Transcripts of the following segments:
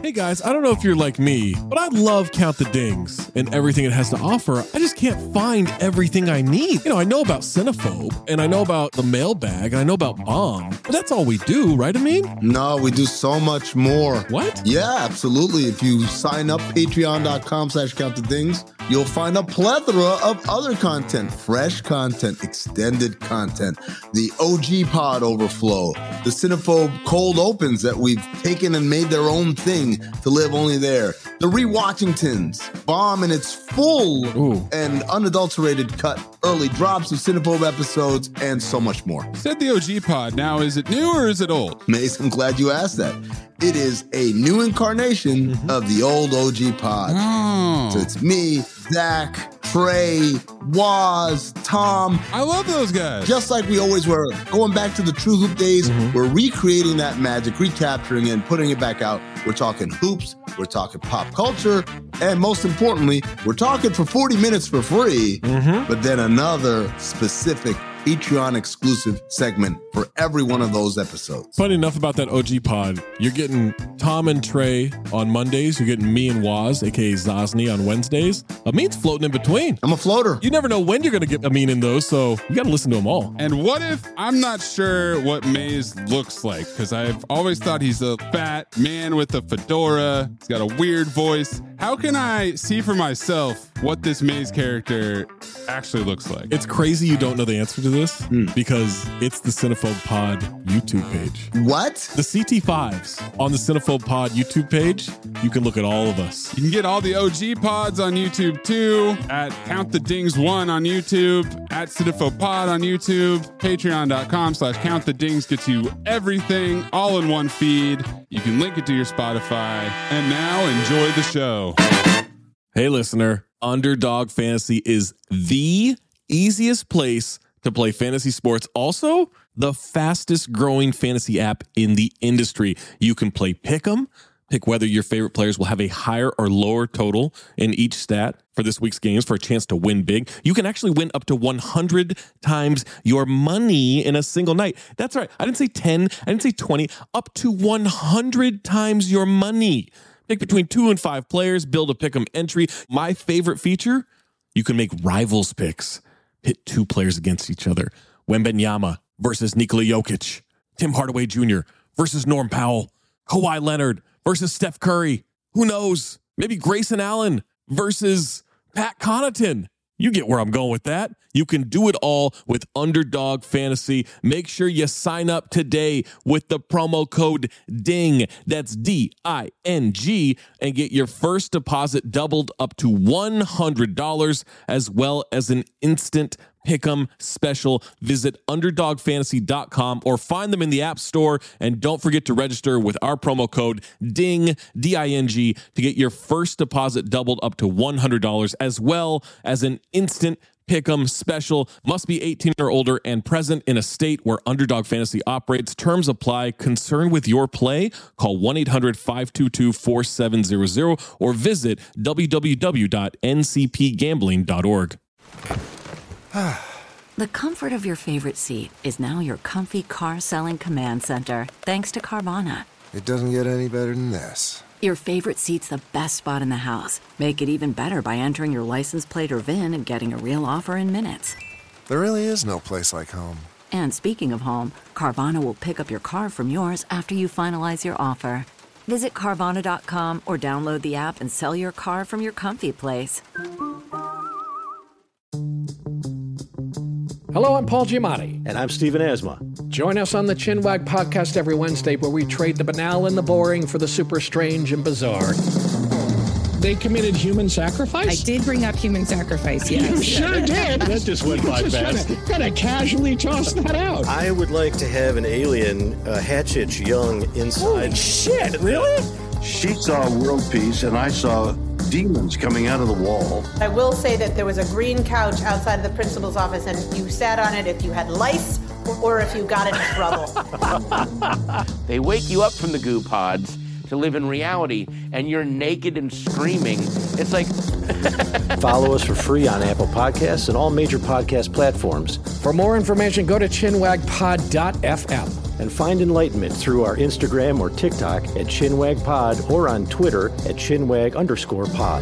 Hey guys, I don't know if you're like me, but I love Count the Dings and everything it has to offer. I just can't find everything I need. I know about Cinephobe, and I know about the mailbag, and I know about Bomb, but that's all we do, right, Amin? No, we do so much more. What? Yeah, absolutely. If you sign up, patreon.com/countthedings, you'll find a plethora of other content, fresh content, extended content, the OG pod overflow, the Cinephobe cold opens that we've taken and made their own thing to live only there, the Rewatchingtons, Bomb in its full and unadulterated cut, early drops of Cinephobe episodes, and so much more. Said the OG pod. Now, is it new or is it old? Mace, I'm glad you asked that. It is a new incarnation of the old OG pod. Oh. So it's me, Zach, Trey, Waz, Tom. I love those guys. Just like we always were. Going back to the True Hoop days, we're recreating that magic, recapturing it, and putting it back out. We're talking hoops, we're talking pop culture, and most importantly, we're talking for 40 minutes for free, but then another specific Patreon exclusive segment for every one of those episodes. Funny enough about that OG pod, you're getting Tom and Trey on Mondays. You're getting me and Waz, aka Zosny, on Wednesdays. Amin's floating in between. I'm a floater. You never know when you're going to get Amin in those, so you got to listen to them all. And what if I'm not sure what Maze looks like? Because I've always thought he's a fat man with a fedora. He's got a weird voice. How can I see for myself what this Maze character actually looks like? It's crazy you don't know the answer to this because it's the Cinephobe Pod YouTube page. What? The CT5s on the Cinephobe Pod YouTube page, you can look at all of us. You can get all the OG pods on YouTube too, at Count the Dings 1 on YouTube, at Cinephobe Pod on YouTube, patreon.com/Count the Dings gets you everything all in one feed. You can link it to your Spotify. And now enjoy the show. Hey listener, Underdog Fantasy is the easiest place to play fantasy sports. Also, the fastest growing fantasy app in the industry. You can play Pick'em, pick whether your favorite players will have a higher or lower total in each stat for this week's games for a chance to win big. You can actually win up to 100 times your money in a single night. That's right. I didn't say 10. I didn't say 20. Up to 100 times your money. Pick between 2 and 5 players, build a Pick'em entry. My favorite feature, you can make rivals picks. Pit 2 players against each other. Wembanyama versus Nikola Jokic. Tim Hardaway Jr. versus Norm Powell. Kawhi Leonard versus Steph Curry. Who knows? Maybe Grayson Allen versus Pat Connaughton. You get where I'm going with that. You can do it all with Underdog Fantasy. Make sure you sign up today with the promo code DING. That's DING, and get your first deposit doubled up to $100, as well as an instant Pick'em special. Visit underdogfantasy.com or find them in the App Store. And don't forget to register with our promo code DING, D-I-N-G, to get your first deposit doubled up to $100, as well as an instant Pick'em special. Must be 18 or older and present in a state where Underdog Fantasy operates. Terms apply. Concerned with your play? Call 1-800-522-4700 or visit www.ncpgambling.org. The comfort of your favorite seat is now your comfy car selling command center, thanks to Carvana. It doesn't get any better than this. Your favorite seat's the best spot in the house. Make it even better by entering your license plate or VIN and getting a real offer in minutes. There really is no place like home. And speaking of home, Carvana will pick up your car from yours after you finalize your offer. Visit Carvana.com or download the app and sell your car from your comfy place. Hello, I'm Paul Giamatti. And I'm Stephen Asma. Join us on the Chinwag podcast every Wednesday, where we trade the banal and the boring for the super strange and bizarre. They committed human sacrifice? I did bring up human sacrifice, yes. You sure did. That just went by fast. Kind of casually toss that out. I would like to have an alien hatch its young inside. Holy shit, really? She saw world peace, and I saw demons coming out of the wall. I will say that there was a green couch outside of the principal's office, and you sat on it if you had lice or if you got into trouble. They wake you up from the goo pods to live in reality, and you're naked and screaming. It's like... Follow us for free on Apple Podcasts and all major podcast platforms. For more information, go to chinwagpod.fm. And find enlightenment through our Instagram or TikTok at ChinwagPod or on Twitter at Chinwag_pod.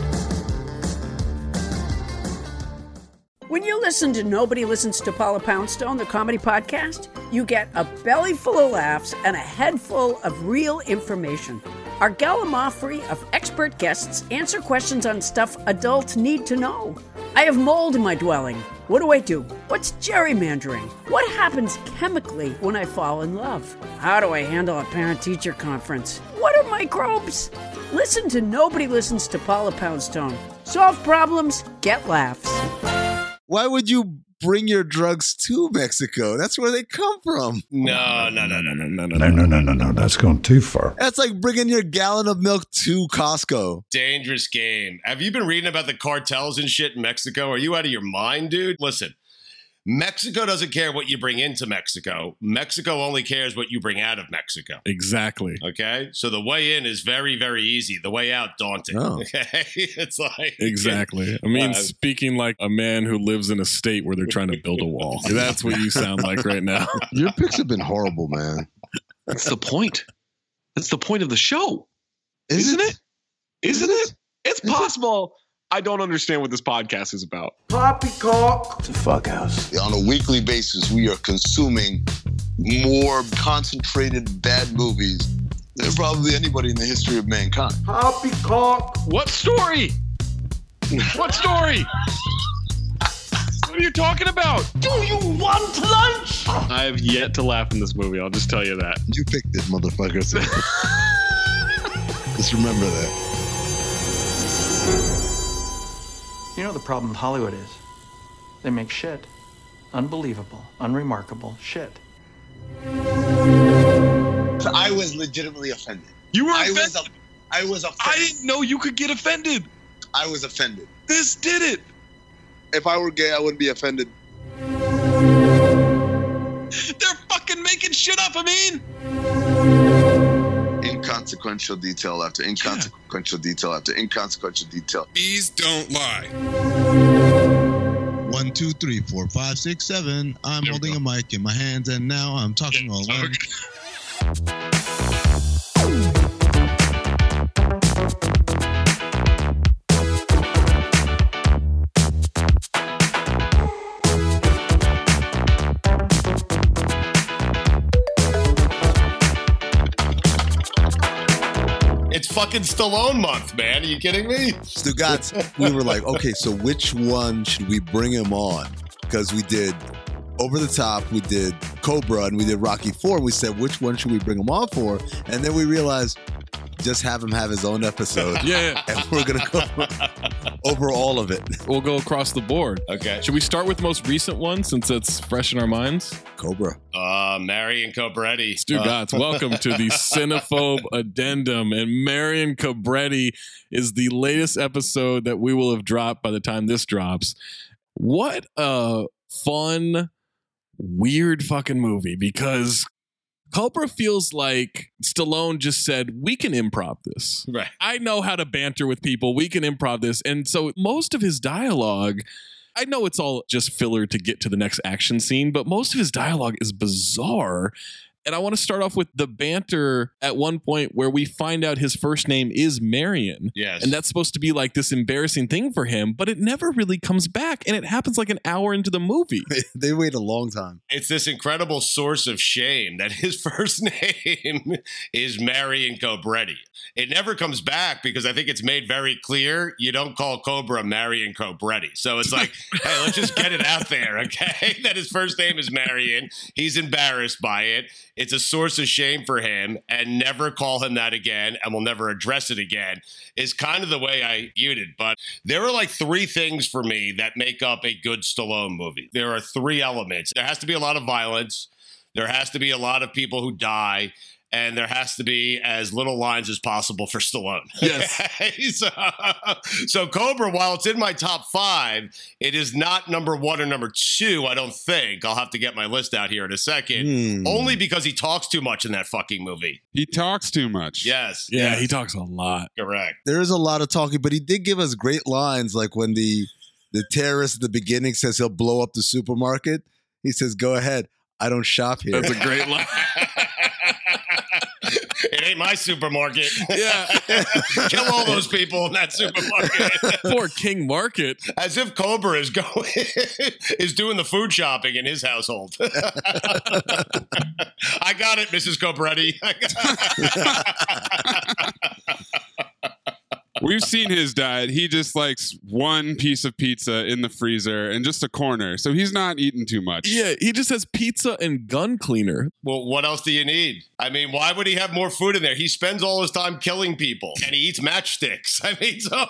When you listen to Nobody Listens to Paula Poundstone, the comedy podcast, you get a belly full of laughs and a head full of real information. Our gallimaufry of expert guests answer questions on stuff adults need to know. I have mold in my dwelling. What do I do? What's gerrymandering? What happens chemically when I fall in love? How do I handle a parent-teacher conference? What are microbes? Listen to Nobody Listens to Paula Poundstone. Solve problems, get laughs. Why would you bring your drugs to Mexico? That's where they come from. No. That's gone too far. That's like bringing your gallon of milk to Costco. Dangerous game. Have you been reading about the cartels and shit in Mexico? Are you out of your mind, dude? Listen, Mexico doesn't care what you bring into Mexico. Mexico only cares what you bring out of Mexico. Exactly. Okay? So the way in is very, very easy. The way out, daunting. Oh. Okay? It's like... Exactly. I mean, speaking like a man who lives in a state where they're trying to build a wall. That's what you sound like right now. Your picks have been horrible, man. That's the point. That's the point of the show. Isn't it? Isn't it? It's possible. I don't understand what this podcast is about. Poppycock. It's a fuck house. On a weekly basis, we are consuming more concentrated bad movies than probably anybody in the history of mankind. Poppycock. What story? What story? What are you talking about? Do you want lunch? I have yet to laugh in this movie. I'll just tell you that. You picked it, motherfucker. So just remember that. You know the problem with Hollywood is? They make shit. Unbelievable, unremarkable shit. I was legitimately offended. You were offended? I was offended. I didn't know you could get offended. I was offended. This did it. If I were gay, I wouldn't be offended. They're fucking making shit up, I mean. Inconsequential detail after inconsequential detail after inconsequential detail. Bees don't lie. 1, 2, 3, 4, 5, 6, 7. I'm holding a mic in my hands, and now I'm talking all alone. It's fucking Stallone month, man. Are you kidding me? Stugats, we were like, okay, so which one should we bring him on? Because we did Over the Top, we did Cobra, and we did Rocky IV. And we said, which one should we bring him on for? And then we realized, just have him have his own episode. Yeah. And we're going to go over all of it. We'll go across the board. Okay. Should we start with the most recent one since it's fresh in our minds? Cobra. Marion Cobretti. Stugats, welcome to the Cinephobe Addendum. And Marion Cobretti is the latest episode that we will have dropped by the time this drops. What a fun, weird fucking movie, because Cobra feels like Stallone just said, we can improv this. Right. I know how to banter with people. We can improv this. And so most of his dialogue, I know it's all just filler to get to the next action scene, but most of his dialogue is bizarre. And I want to start off with the banter at one point where we find out his first name is Marion. Yes. And that's supposed to be like this embarrassing thing for him, but it never really comes back. And it happens like an hour into the movie. They wait a long time. It's this incredible source of shame that his first name is Marion Cobretti. It never comes back because I think it's made very clear you don't call Cobra Marion Cobretti. So it's like, hey, let's just get it out there, okay? That his first name is Marion. He's embarrassed by it. It's a source of shame for him, and never call him that again, and we'll never address it again, is kind of the way I viewed it. But there are like three things for me that make up a good Stallone movie. There are three elements. There has to be a lot of violence. There has to be a lot of people who die. And there has to be as little lines as possible for Stallone. Yes. So Cobra, while it's in my top 5, it is not number 1 or number 2, I don't think. I'll have to get my list out here in a second. Only because he talks too much in that fucking movie. He talks too much. Yes. Yeah, yes. he talks a lot. Correct. There is a lot of talking, but he did give us great lines, like when the terrorist at the beginning says he'll blow up the supermarket. He says, go ahead. I don't shop here. That's a great line. It ain't my supermarket. Yeah. Kill all those people in that supermarket. Poor King Market. As if Cobra is doing the food shopping in his household. I got it, Mrs. Cobretti. We've seen his diet. He just likes one piece of pizza in the freezer and just a corner. So he's not eating too much. Yeah, he just has pizza and gun cleaner. Well, what else do you need? I mean, why would he have more food in there? He spends all his time killing people and he eats matchsticks. I mean, so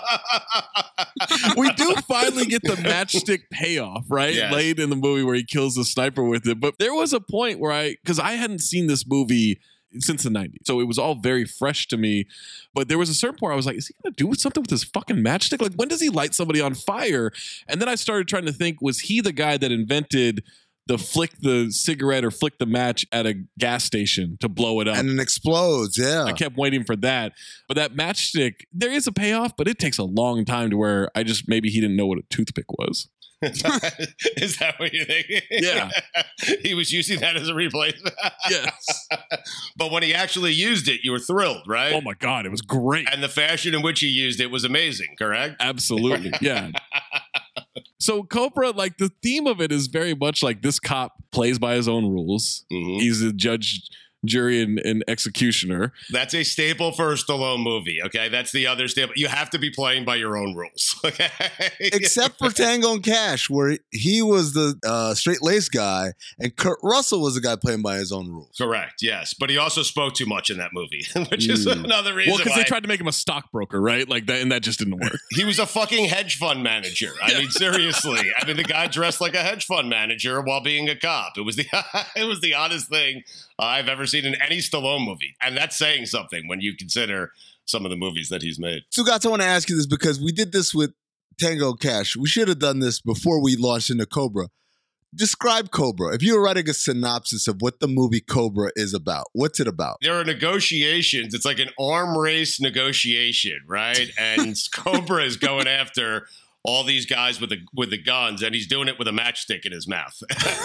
we do finally get the matchstick payoff, right? Yes. Late in the movie where he kills the sniper with it. But there was a point where because I hadn't seen this movie since the 90s. So it was all very fresh to me. But there was a certain point where I was like, is he going to do something with his fucking matchstick? Like, when does he light somebody on fire? And then I started trying to think, was he the guy that invented the flick the cigarette or flick the match at a gas station to blow it up? And it explodes, yeah. I kept waiting for that. But that matchstick, there is a payoff, but it takes a long time to where maybe he didn't know what a toothpick was. Is that what you think? Yeah. He was using that as a replacement. Yes. But when he actually used it, you were thrilled, right? Oh my God, it was great. And the fashion in which he used it was amazing, correct? Absolutely. Yeah. So Cobra, like the theme of it is very much like this cop plays by his own rules. Mm-hmm. He's a judge, jury, and executioner. That's a staple for a Stallone movie, okay? That's the other staple. You have to be playing by your own rules, okay? Except for Tango and Cash, where he was the straight-laced guy, and Kurt Russell was the guy playing by his own rules. Correct, yes. But he also spoke too much in that movie, which is another reason Well, because why. they tried to make him a stockbroker, right? Like that, and that just didn't work. He was a fucking hedge fund manager. I mean, seriously. I mean, the guy dressed like a hedge fund manager while being a cop. It was the oddest thing I've ever seen in any Stallone movie. And that's saying something when you consider some of the movies that he's made. Sugats, I want to ask you this because we did this with Tango and Cash. We should have done this before we launched into Cobra. Describe Cobra. If you were writing a synopsis of what the movie Cobra is about, what's it about? There are negotiations. It's like an arm race negotiation, right? And Cobra is going after all these guys with the guns, and he's doing it with a matchstick in his mouth.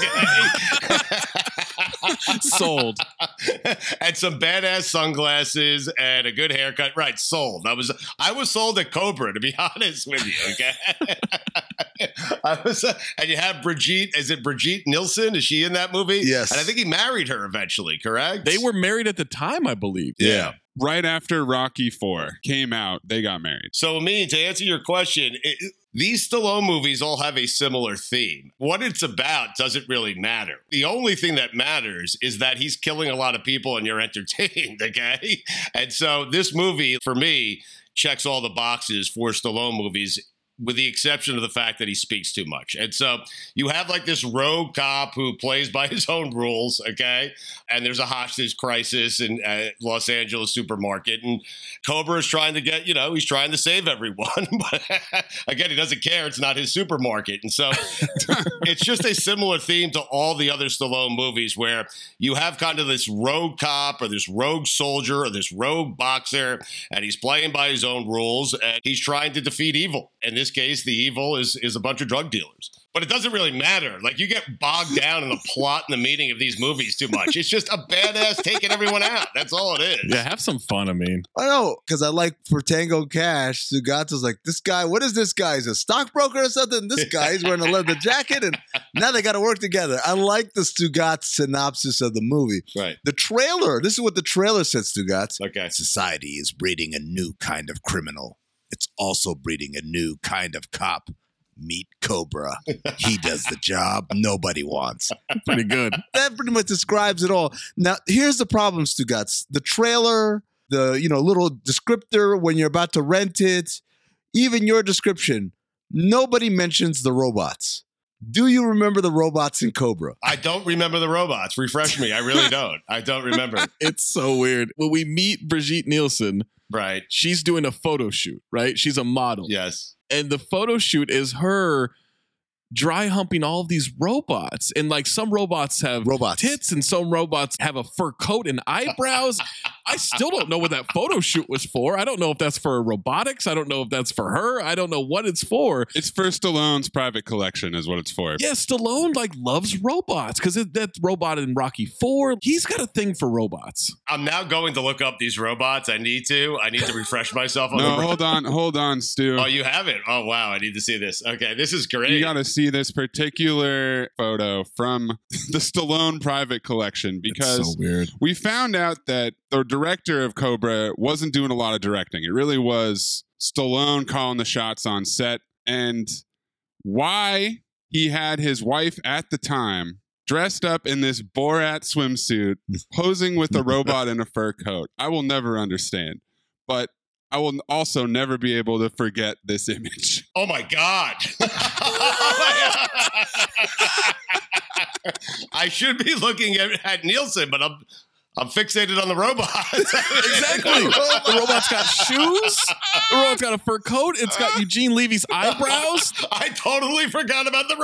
Sold. And some badass sunglasses and a good haircut. Right, sold. I was sold at Cobra, to be honest with you, okay? And you have Brigitte. Is it Brigitte Nielsen? Is she in that movie? Yes. And I think he married her eventually, correct? They were married at the time, I believe. Yeah. Right after Rocky IV came out, they got married. So, to answer your question, these Stallone movies all have a similar theme. What it's about doesn't really matter. The only thing that matters is that he's killing a lot of people and you're entertained, okay? And so this movie, for me, checks all the boxes for Stallone movies, with the exception of the fact that he speaks too much. And so you have like this rogue cop who plays by his own rules, okay? And there's a hostage crisis in Los Angeles supermarket. And Cobra is trying to get, he's trying to save everyone. But again, he doesn't care. It's not his supermarket. And so it's just a similar theme to all the other Stallone movies where you have kind of this rogue cop or this rogue soldier or this rogue boxer, and he's playing by his own rules, and he's trying to defeat evil. In this case, the evil is a bunch of drug dealers. But it doesn't really matter. Like, you get bogged down in the plot and the meaning of these movies too much. It's just a badass taking everyone out. That's all it is. Yeah, have some fun, I know, because I like for Tango Cash, Sugato's like, this guy, what is this guy? He's a stockbroker or something? This guy, he's wearing a leather jacket, and now they got to work together. I like the Stugatz synopsis of the movie. Right. The trailer, this is what the trailer said, Stugatz. Okay. Society is breeding a new kind of criminal. It's also breeding a new kind of cop. Meet Cobra. He does the job nobody wants. Pretty good. That pretty much describes it all. Now, here's the problem, Stugatz. The trailer, the little descriptor when you're about to rent it, even your description, nobody mentions the robots. Do you remember the robots in Cobra? I don't remember the robots. Refresh me. I really don't. I don't remember. It's so weird. When we meet Brigitte Nielsen, right, she's doing a photo shoot, right? She's a model. Yes. And the photo shoot is her dry humping all of these robots. And like some robots have tits and some robots have a fur coat and eyebrows. I still don't know what that photo shoot was for. I don't know if that's for robotics. I don't know if that's for her. I don't know what it's for. It's for Stallone's private collection is what it's for. Yeah, Stallone like loves robots because that robot in Rocky IV, he's got a thing for robots. I'm now going to look up these robots. I need to refresh myself. No, hold on, Stu. Oh, you have it? Oh, wow. I need to see this. Okay, this is great. You got to see this particular photo from the Stallone private collection because so weird. We found out that the director of Cobra wasn't doing a lot of directing. It really was Stallone calling the shots on set. And why he had his wife at the time dressed up in this Borat swimsuit, posing with a robot in a fur coat, I will never understand. But I will also never be able to forget this image. Oh my God. I should be looking at Nielsen, but I'm fixated on the robot. Exactly. The robot's got shoes. The robot's got a fur coat. It's got Eugene Levy's eyebrows. I totally forgot about the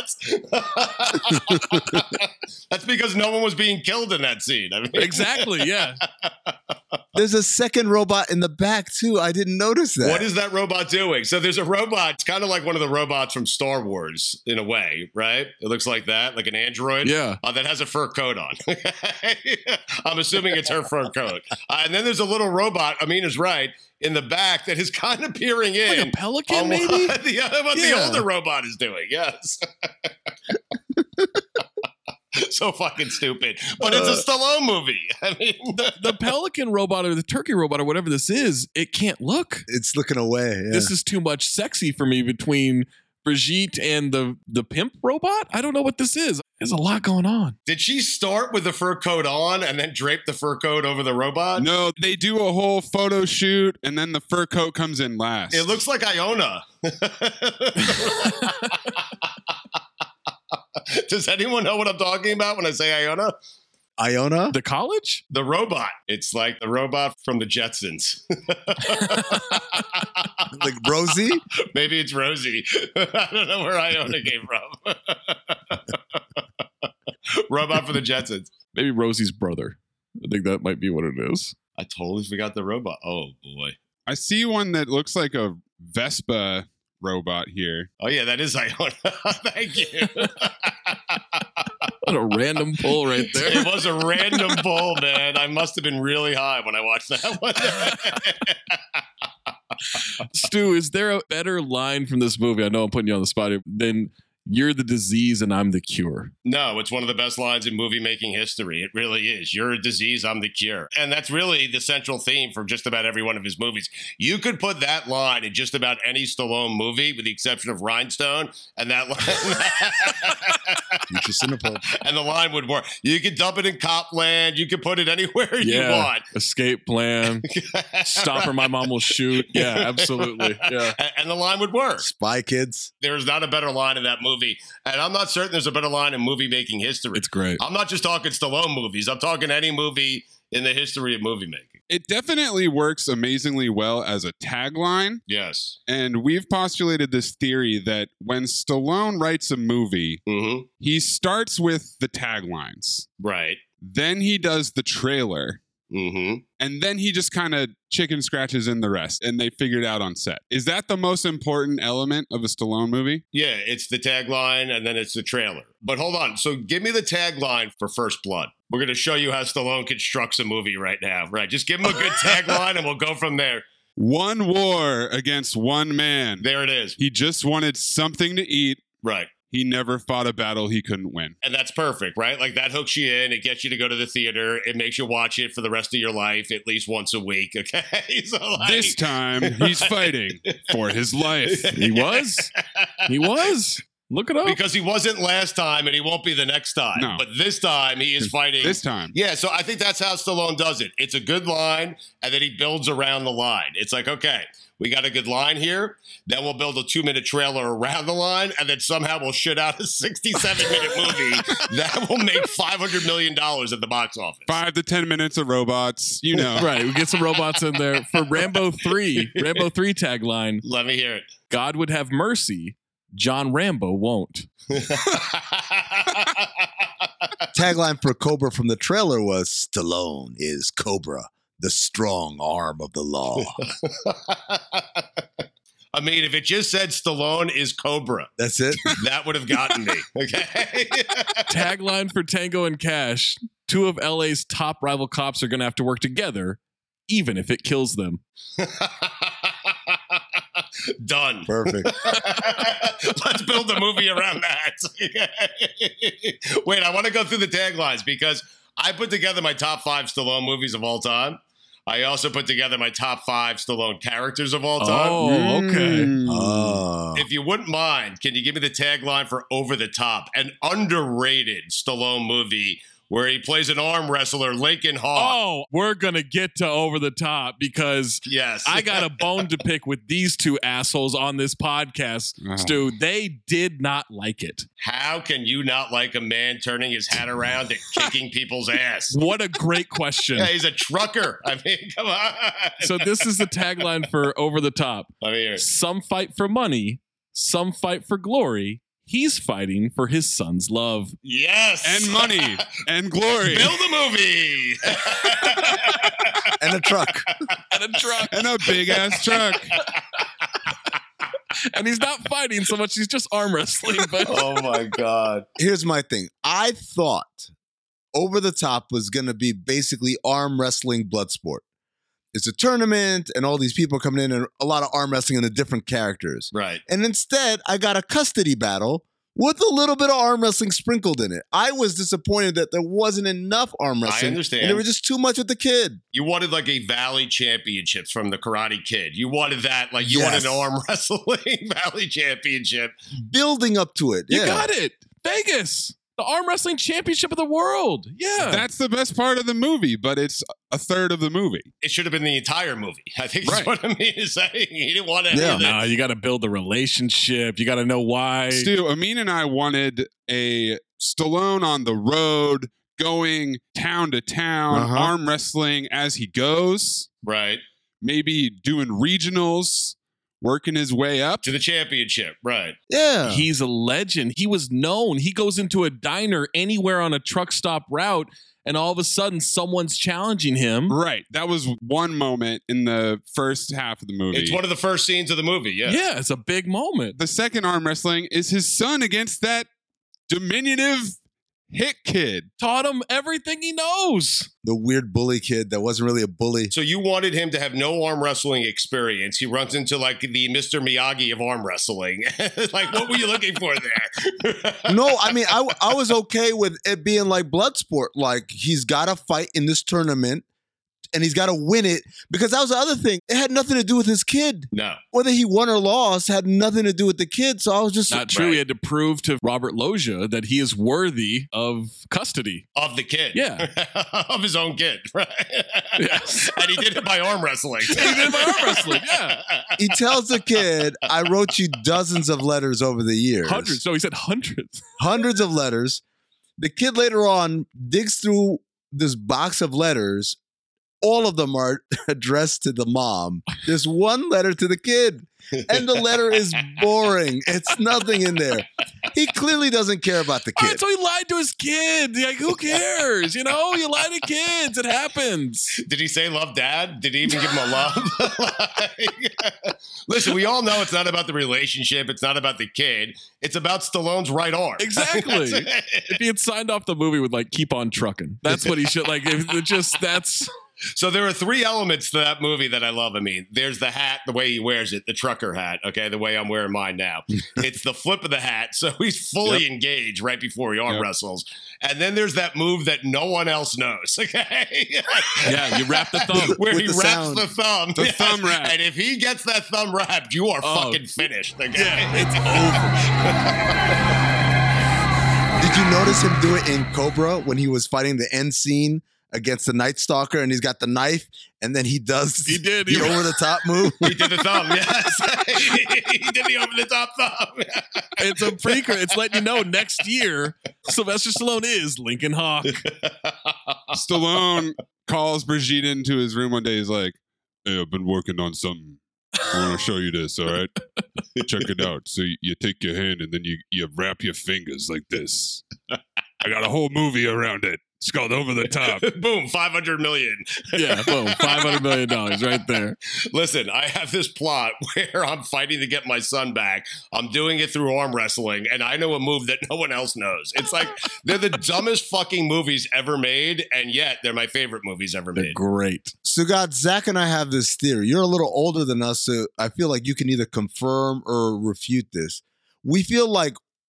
robots. That's because no one was being killed in that scene. I mean, exactly, yeah. There's a second robot in the back, too. I didn't notice that. What is that robot doing? So there's a robot. It's kind of like one of the robots from Star Wars in a way, right? It looks like that, like an android. Yeah. That has a fur coat on. I'm assuming it's her fur coat. And then there's a little robot, Amina's right, in the back that is kind of peering in. Like a pelican, maybe? What the older robot is doing, yes. So fucking stupid. But it's a Stallone movie. I mean, the pelican robot or the turkey robot or whatever this is, it can't look. It's looking away. Yeah. This is too much sexy for me between Brigitte and the pimp robot. I don't know what this is. There's a lot going on. Did she start with the fur coat on and then drape the fur coat over the robot? No, they do a whole photo shoot and then the fur coat comes in last. It looks like Iona. Does anyone know what I'm talking about when I say Iona? Iona? The college? The robot. It's like the robot from the Jetsons. Like Rosie? Maybe it's Rosie. I don't know where Iona came from. Robot for the Jetsons. Maybe Rosie's brother. I think that might be what it is. I totally forgot the robot. Oh, boy. I see one that looks like a Vespa robot here. Oh, yeah, that is Iona. Thank you. What a random pull right there. It was a random pull, man. I must have been really high when I watched that one. Stu, is there a better line from this movie? I know I'm putting you on the spot here. Than "You're the disease and I'm the cure." No, it's one of the best lines in movie making history. It really is. You're a disease, I'm the cure. And that's really the central theme for just about every one of his movies. You could put that line in just about any Stallone movie, with the exception of Rhinestone, and that line, and the line would work. You could dump it in Copland. You could put it anywhere you want. Escape plan. Stop or my mom will shoot. Yeah, absolutely. Yeah. And the line would work. Spy Kids. There's not a better line in that movie. And I'm not certain there's a better line in movie making history. It's great. I'm not just talking Stallone movies. I'm talking any movie in the history of movie making. It definitely works amazingly well as a tagline. Yes. And we've postulated this theory that when Stallone writes a movie, he starts with the taglines. Right. Then he does the trailer. And then he just kind of chicken scratches in the rest and they figure it out on set. Is that the most important element of a Stallone movie? Yeah, it's the tagline and then it's the trailer. But hold on. So give me the tagline for First Blood. We're going to show you how Stallone constructs a movie right now. Right. Just give him a good tagline and we'll go from there. One war against one man. There it is. He just wanted something to eat. Right. He never fought a battle he couldn't win. And that's perfect, right? Like that hooks you in. It gets you to go to the theater. It makes you watch it for the rest of your life, at least once a week. Okay. So like, this time he's fighting for his life. He was. He was. Look it up. Because he wasn't last time and he won't be the next time. No. But this time he is fighting. This time. Yeah. So I think that's how Stallone does it. It's a good line and then he builds around the line. It's like, okay, we got a good line here. Then we'll build a 2-minute trailer around the line. And then somehow we'll shit out a 67-minute movie that will make $500 million at the box office. 5 to 10 minutes of robots, you know. Right. We get some robots in there for Rambo 3. Rambo 3 tagline. Let me hear it. God would have mercy. John Rambo won't. Tagline for Cobra from the trailer was, Stallone is Cobra, the strong arm of the law. I mean, if it just said Stallone is Cobra, that's it. That would have gotten me. Okay. Tagline for Tango and Cash. 2 of LA's top rival cops are going to have to work together, even if it kills them. Done. Perfect. Let's build a movie around that. Wait, I want to go through the taglines because I put together my top 5 Stallone movies of all time. I also put together my top 5 Stallone characters of all time. Oh, okay. If you wouldn't mind, can you give me the tagline for Over the Top, an underrated Stallone movie where he plays an arm wrestler, Lincoln Hawk? Oh, we're going to get to Over the Top because I got a bone to pick with these 2 assholes on this podcast, Stu. They did not like it. How can you not like a man turning his hat around and kicking people's ass? What a great question. Yeah, he's a trucker. I mean, come on. So this is the tagline for Over the Top. Let me hear it. Some fight for money, some fight for glory. He's fighting for his son's love. Yes. And money. And glory. Build a movie. And a truck. And a truck. And a big-ass truck. And he's not fighting so much, he's just arm wrestling. But oh, my God. Here's my thing. I thought Over the Top was going to be basically arm wrestling blood sport. It's a tournament and all these people coming in and a lot of arm wrestling and the different characters. Right. And instead, I got a custody battle with a little bit of arm wrestling sprinkled in it. I was disappointed that there wasn't enough arm wrestling. I understand. And there was just too much with the kid. You wanted like a Valley Championships from the Karate Kid. You wanted that, like you wanted an arm wrestling Valley Championship. Building up to it. You got it. Vegas. The arm wrestling championship of the world. Yeah. That's the best part of the movie, but it's a third of the movie. It should have been the entire movie. I think that's what I mean to say. He didn't want to. Yeah. No, you got to build the relationship. You got to know why. Stu, Amin and I wanted a Stallone on the road, going town to town, arm wrestling as he goes. Right. Maybe doing regionals. Working his way up to the championship, right? Yeah. He's a legend. He was known. He goes into a diner anywhere on a truck stop route, and all of a sudden someone's challenging him. Right. That was one moment in the first half of the movie. It's one of the first scenes of the movie, yeah. Yeah, it's a big moment. The second arm wrestling is his son against that diminutive hit kid. Taught him everything he knows. The weird bully kid that wasn't really a bully. So you wanted him to have no arm wrestling experience. He runs into like the Mr. Miyagi of arm wrestling. Like, what were you looking for there? No, I mean, I was okay with it being like blood sport. Like, he's got to fight in this tournament and he's got to win it, because that was the other thing. It had nothing to do with his kid. No. Whether he won or lost had nothing to do with the kid. So I was just not true. He had to prove to Robert Loggia that he is worthy of custody of the kid. Yeah, of his own kid. Right. Yes. And he did it by arm wrestling. He did it by arm wrestling. Yeah. He tells the kid, "I wrote you dozens of letters over the years." Hundreds. No, he said hundreds. Hundreds of letters. The kid later on digs through this box of letters. All of them are addressed to the mom. There's one letter to the kid, and the letter is boring. It's nothing in there. He clearly doesn't care about the kid. All right, so he lied to his kid. Like, who cares? You know, you lie to kids. It happens. Did he say love dad? Did he even give him a love? Listen, we all know it's not about the relationship. It's not about the kid. It's about Stallone's right arm. Exactly. If he had signed off the movie with like "keep on trucking," that's what he should like. If it just that's. So there are three elements to that movie that I love. I mean, there's the hat, the way he wears it, the trucker hat, okay, the way I'm wearing mine now. It's the flip of the hat, so he's fully engaged right before he arm wrestles. And then there's that move that no one else knows, okay? Yeah, you wrap the thumb. Where he wraps the thumb. The thumb wrap. And if he gets that thumb wrapped, you are fucking finished, okay? Yeah, it's over. Did you notice him do it in Cobra when he was fighting the end scene against the Night Stalker, and he's got the knife, and then he does the over-the-top move? He did the thumb, yes. He did the over-the-top thumb. It's a precursor. It's letting you know next year, Sylvester Stallone is Lincoln Hawk. Stallone calls Brigitte into his room one day. He's like, "Hey, I've been working on something. I want to show you this, all right?" Check it out. So you take your hand and then you wrap your fingers like this. I got a whole movie around it. It's called Over the Top. Boom, $500 million. Yeah, boom, $500 million right there. Listen, I have this plot where I'm fighting to get my son back. I'm doing it through arm wrestling, and I know a move that no one else knows. It's like they're the dumbest fucking movies ever made, and yet they're my favorite movies ever made. Great. So, God, Zach and I have this theory. You're a little older than us, so I feel like you can either confirm or refute this. We feel like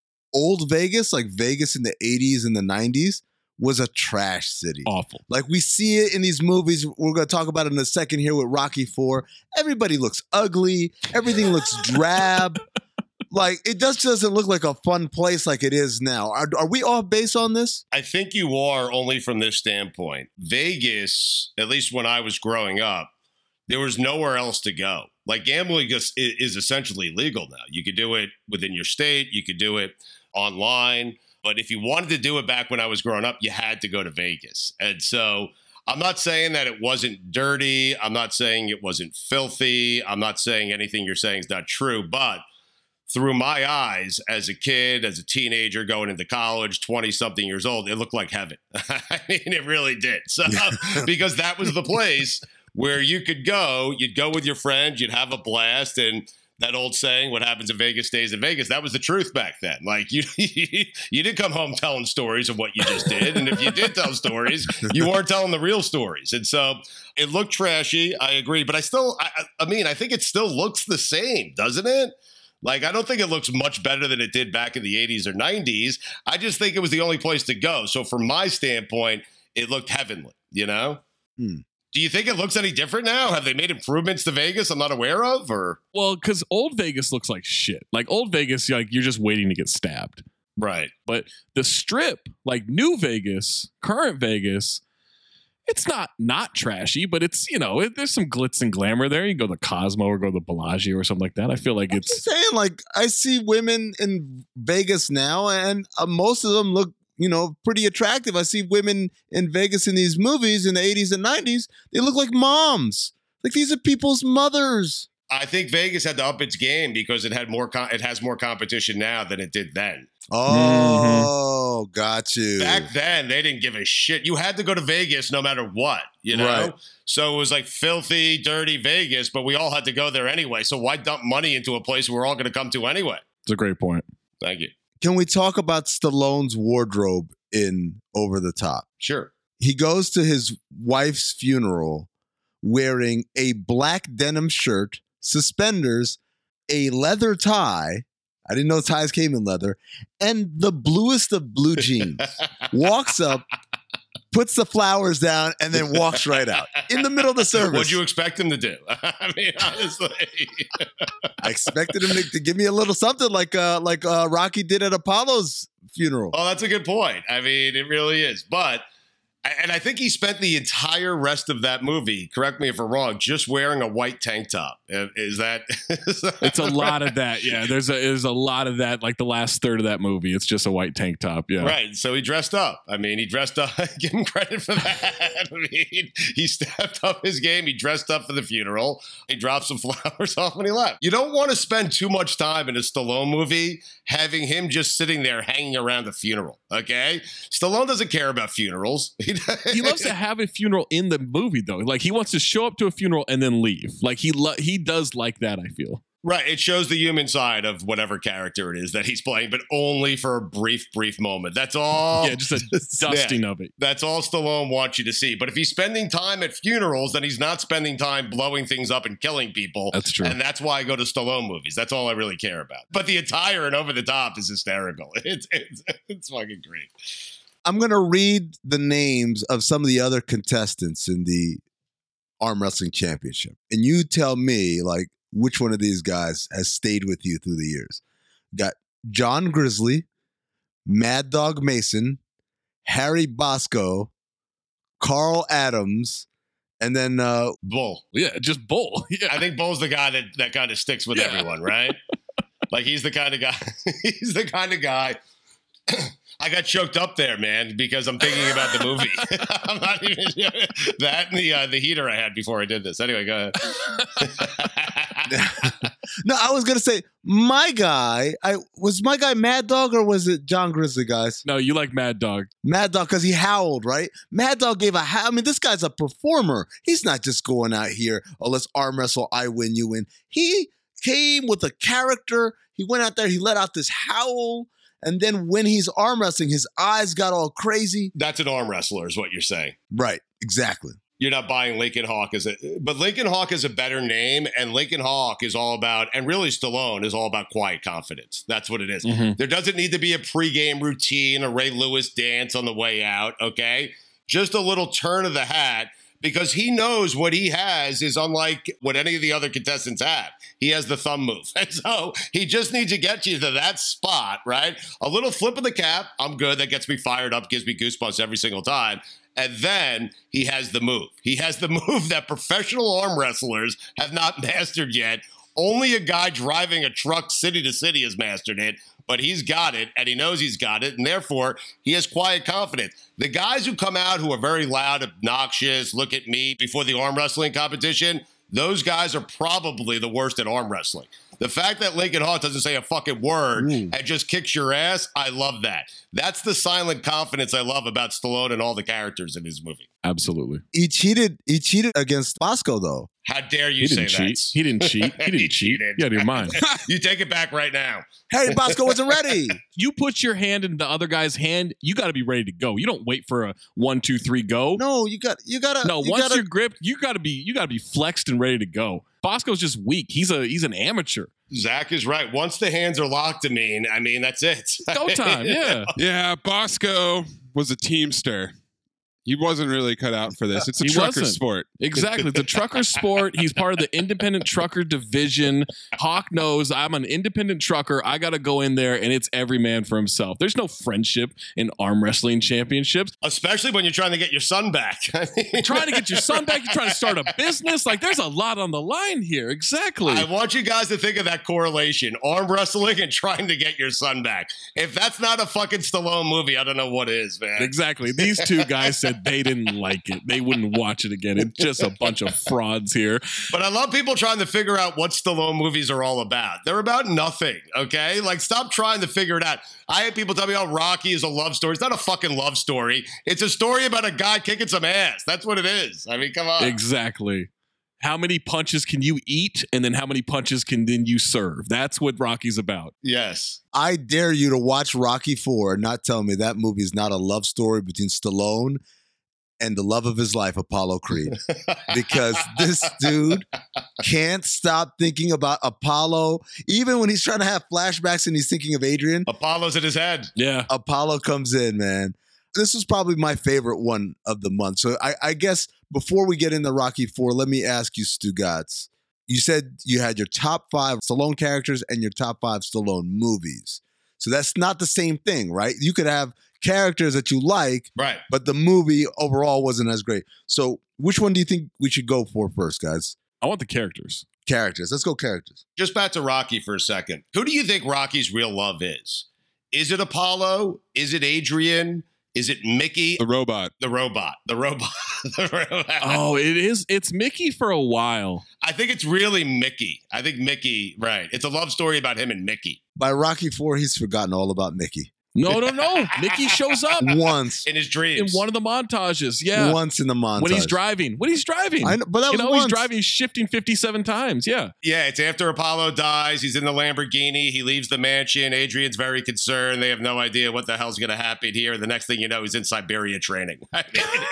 old Vegas, like Vegas in the 80s and the 90s, was a trash city. Awful. Like we see it in these movies. We're going to talk about it in a second here with Rocky IV. Everybody looks ugly. Everything looks drab. Like it just doesn't look like a fun place like it is now. Are we off base on this? I think you are, only from this standpoint. Vegas, at least when I was growing up, there was nowhere else to go. Like gambling is essentially legal now. You could do it within your state. You could do it online. But if you wanted to do it back when I was growing up, you had to go to Vegas. And so I'm not saying that it wasn't dirty. I'm not saying it wasn't filthy. I'm not saying anything you're saying is not true. But through my eyes, as a kid, as a teenager going into college, 20-something years old, it looked like heaven. I mean, it really did. So because that was the place where you could go. You'd go with your friends. You'd have a blast. And that old saying, what happens in Vegas stays in Vegas, that was the truth back then. Like, you didn't come home telling stories of what you just did. And if you did tell stories, you weren't telling the real stories. And so it looked trashy. I agree. But I mean, I think it still looks the same, doesn't it? Like, I don't think it looks much better than it did back in the 80s or 90s. I just think it was the only place to go. So from my standpoint, it looked heavenly, you know? Do you think it looks any different now? Have they made improvements to Vegas I'm not aware of? Or well, because old Vegas looks like shit. Like old Vegas, like you're just waiting to get stabbed. Right. But the Strip, like new Vegas, current Vegas, it's not trashy, but it's, you know, there's some glitz and glamour there. You go to the Cosmo or go to the Bellagio or something like that. I feel like it's saying, like, I see women in Vegas now, and most of them look, you know, pretty attractive. I see women in Vegas in these movies in the 80s and 90s. They look like moms. Like these are people's mothers. I think Vegas had to up its game because it has more competition now than it did then. Oh, got you. Back then, they didn't give a shit. You had to go to Vegas no matter what, you know? Right. So it was like filthy, dirty Vegas, but we all had to go there anyway. So why dump money into a place we're all going to come to anyway? It's a great point. Thank you. Can we talk about Stallone's wardrobe in Over the Top? Sure. He goes to his wife's funeral wearing a black denim shirt, suspenders, a leather tie. I didn't know ties came in leather, and the bluest of blue jeans. Walks up, puts the flowers down, and then walks right out in the middle of the service. What'd you expect him to do? I mean, honestly. I expected him to give me a little something like Rocky did at Apollo's funeral. Oh, that's a good point. I mean, it really is. But, and I think he spent the entire rest of that movie, correct me if I'm wrong, just wearing a white tank top. Is that? It's a lot of that. Yeah, there's a lot of that. Like the last third of that movie, it's just a white tank top. Yeah, right. So he dressed up. I mean, he dressed up. Give him credit for that. I mean, he stepped up his game. He dressed up for the funeral. He dropped some flowers off when he left. You don't want to spend too much time in a Stallone movie having him just sitting there hanging around the funeral. Okay, Stallone doesn't care about funerals. He loves to have a funeral in the movie, though. Like he wants to show up to a funeral and then leave. Like he does like that, I feel. Right. It shows the human side of whatever character it is that he's playing, but only for a brief moment. That's all. Yeah, just a dusting of it. That's all Stallone wants you to see. But if he's spending time at funerals, then he's not spending time blowing things up and killing people. That's true. And that's why I go to Stallone movies. That's all I really care about. But the attire and Over the Top is hysterical. It's fucking great. I'm going to read the names of some of the other contestants in the Arm Wrestling Championship. And you tell me, like, which one of these guys has stayed with you through the years. Got John Grizzly, Mad Dog Mason, Harry Bosco, Carl Adams, and then Bull. Yeah, just Bull. Yeah. I think Bull's the guy that kind of sticks with everyone, right? Like he's the kind of guy. He's the kind of guy. I got choked up there, man, because I'm thinking about the movie. I'm not even that and the heater I had before I did this. Anyway, go ahead. No, I was gonna say my guy. Was my guy Mad Dog or was it John Grizzly, guys? No, you like Mad Dog. Mad Dog because he howled, right? Mad Dog gave a howl. I mean, this guy's a performer. He's not just going out here, oh, let's arm wrestle, I win, you win. He came with a character. He went out there, he let out this howl. And then when he's arm wrestling, his eyes got all crazy. That's an arm wrestler is what you're saying. Right, exactly. You're not buying Lincoln Hawk but Lincoln Hawk is a better name, and Lincoln Hawk is all about, and really Stallone is all about quiet confidence. That's what it is. Mm-hmm. There doesn't need to be a pregame routine, a Ray Lewis dance on the way out, okay? Just a little turn of the hat, because he knows what he has is unlike what any of the other contestants have. He has the thumb move. And so he just needs to get you to that spot, right? A little flip of the cap, I'm good. That gets me fired up, gives me goosebumps every single time. And then he has the move. He has the move that professional arm wrestlers have not mastered yet. Only a guy driving a truck city to city has mastered it, but he's got it, and he knows he's got it, and therefore he has quiet confidence. The guys who come out who are very loud, obnoxious, look at me before the arm wrestling competition, those guys are probably the worst at arm wrestling. The fact that Lincoln Hawk doesn't say a fucking word and just kicks your ass, I love that. That's the silent confidence I love about Stallone and all the characters in his movie. Absolutely. He cheated against Bosco, though. How dare you say that? He didn't cheat. He didn't cheat. You out of your mind. You take it back right now. Harry Bosco wasn't ready. You put your hand in the other guy's hand, you got to be ready to go. You don't wait for a 1, 2, 3 go. No, you gotta. No, once you're gripped, you got to be flexed and ready to go. Bosco's just weak. He's an amateur. Zach is right. Once the hands are locked, I mean, that's it. Go time, yeah. Yeah, Bosco was a teamster. He wasn't really cut out for this. It's a trucker sport. Exactly. It's a trucker sport. He's part of the independent trucker division. Hawk knows I'm an independent trucker. I got to go in there, and it's every man for himself. There's no friendship in arm wrestling championships. Especially when you're trying to get your son back. Trying to get your son back. You're trying to start a business. Like, there's a lot on the line here. Exactly. I want you guys to think of that correlation. Arm wrestling and trying to get your son back. If that's not a fucking Stallone movie, I don't know what is, man. Exactly. These two guys said they didn't like it. They wouldn't watch it again. It's just a bunch of frauds here. But I love people trying to figure out what Stallone movies are all about. They're about nothing, okay? Like, stop trying to figure it out. I had people tell me, oh, Rocky is a love story. It's not a fucking love story. It's a story about a guy kicking some ass. That's what it is. I mean, come on. Exactly. How many punches can you eat, and then how many punches can then you serve? That's what Rocky's about. Yes. I dare you to watch Rocky IV and not tell me that movie is not a love story between Stallone and the love of his life, Apollo Creed. Because this dude can't stop thinking about Apollo. Even when he's trying to have flashbacks and he's thinking of Adrian. Apollo's in his head. Yeah. Apollo comes in, man. This was probably my favorite one of the month. So I guess before we get into Rocky IV, let me ask you, Stugotz. You said you had your top 5 Stallone characters and your top 5 Stallone movies. So that's not the same thing, right? You could have characters that you like, right? But the movie overall wasn't as great. So which one do you think we should go for first, guys? I want the characters. Characters. Let's go characters. Just back to Rocky for a second. Who do you think Rocky's real love is? Is it Apollo? Is it Adrian? Is it Mickey? The robot. The robot. Oh, it is. It's Mickey for a while. I think it's really Mickey. I think Mickey, right. It's a love story about him and Mickey. By Rocky IV, he's forgotten all about Mickey. No. Mickey shows up once in his dreams. In one of the montages. Yeah. Once in the montage. When he's driving. I know, but that was once. He's driving, shifting 57 times. Yeah. Yeah. It's after Apollo dies. He's in the Lamborghini. He leaves the mansion. Adrian's very concerned. They have no idea what the hell's going to happen here. The next thing you know, he's in Siberia training. And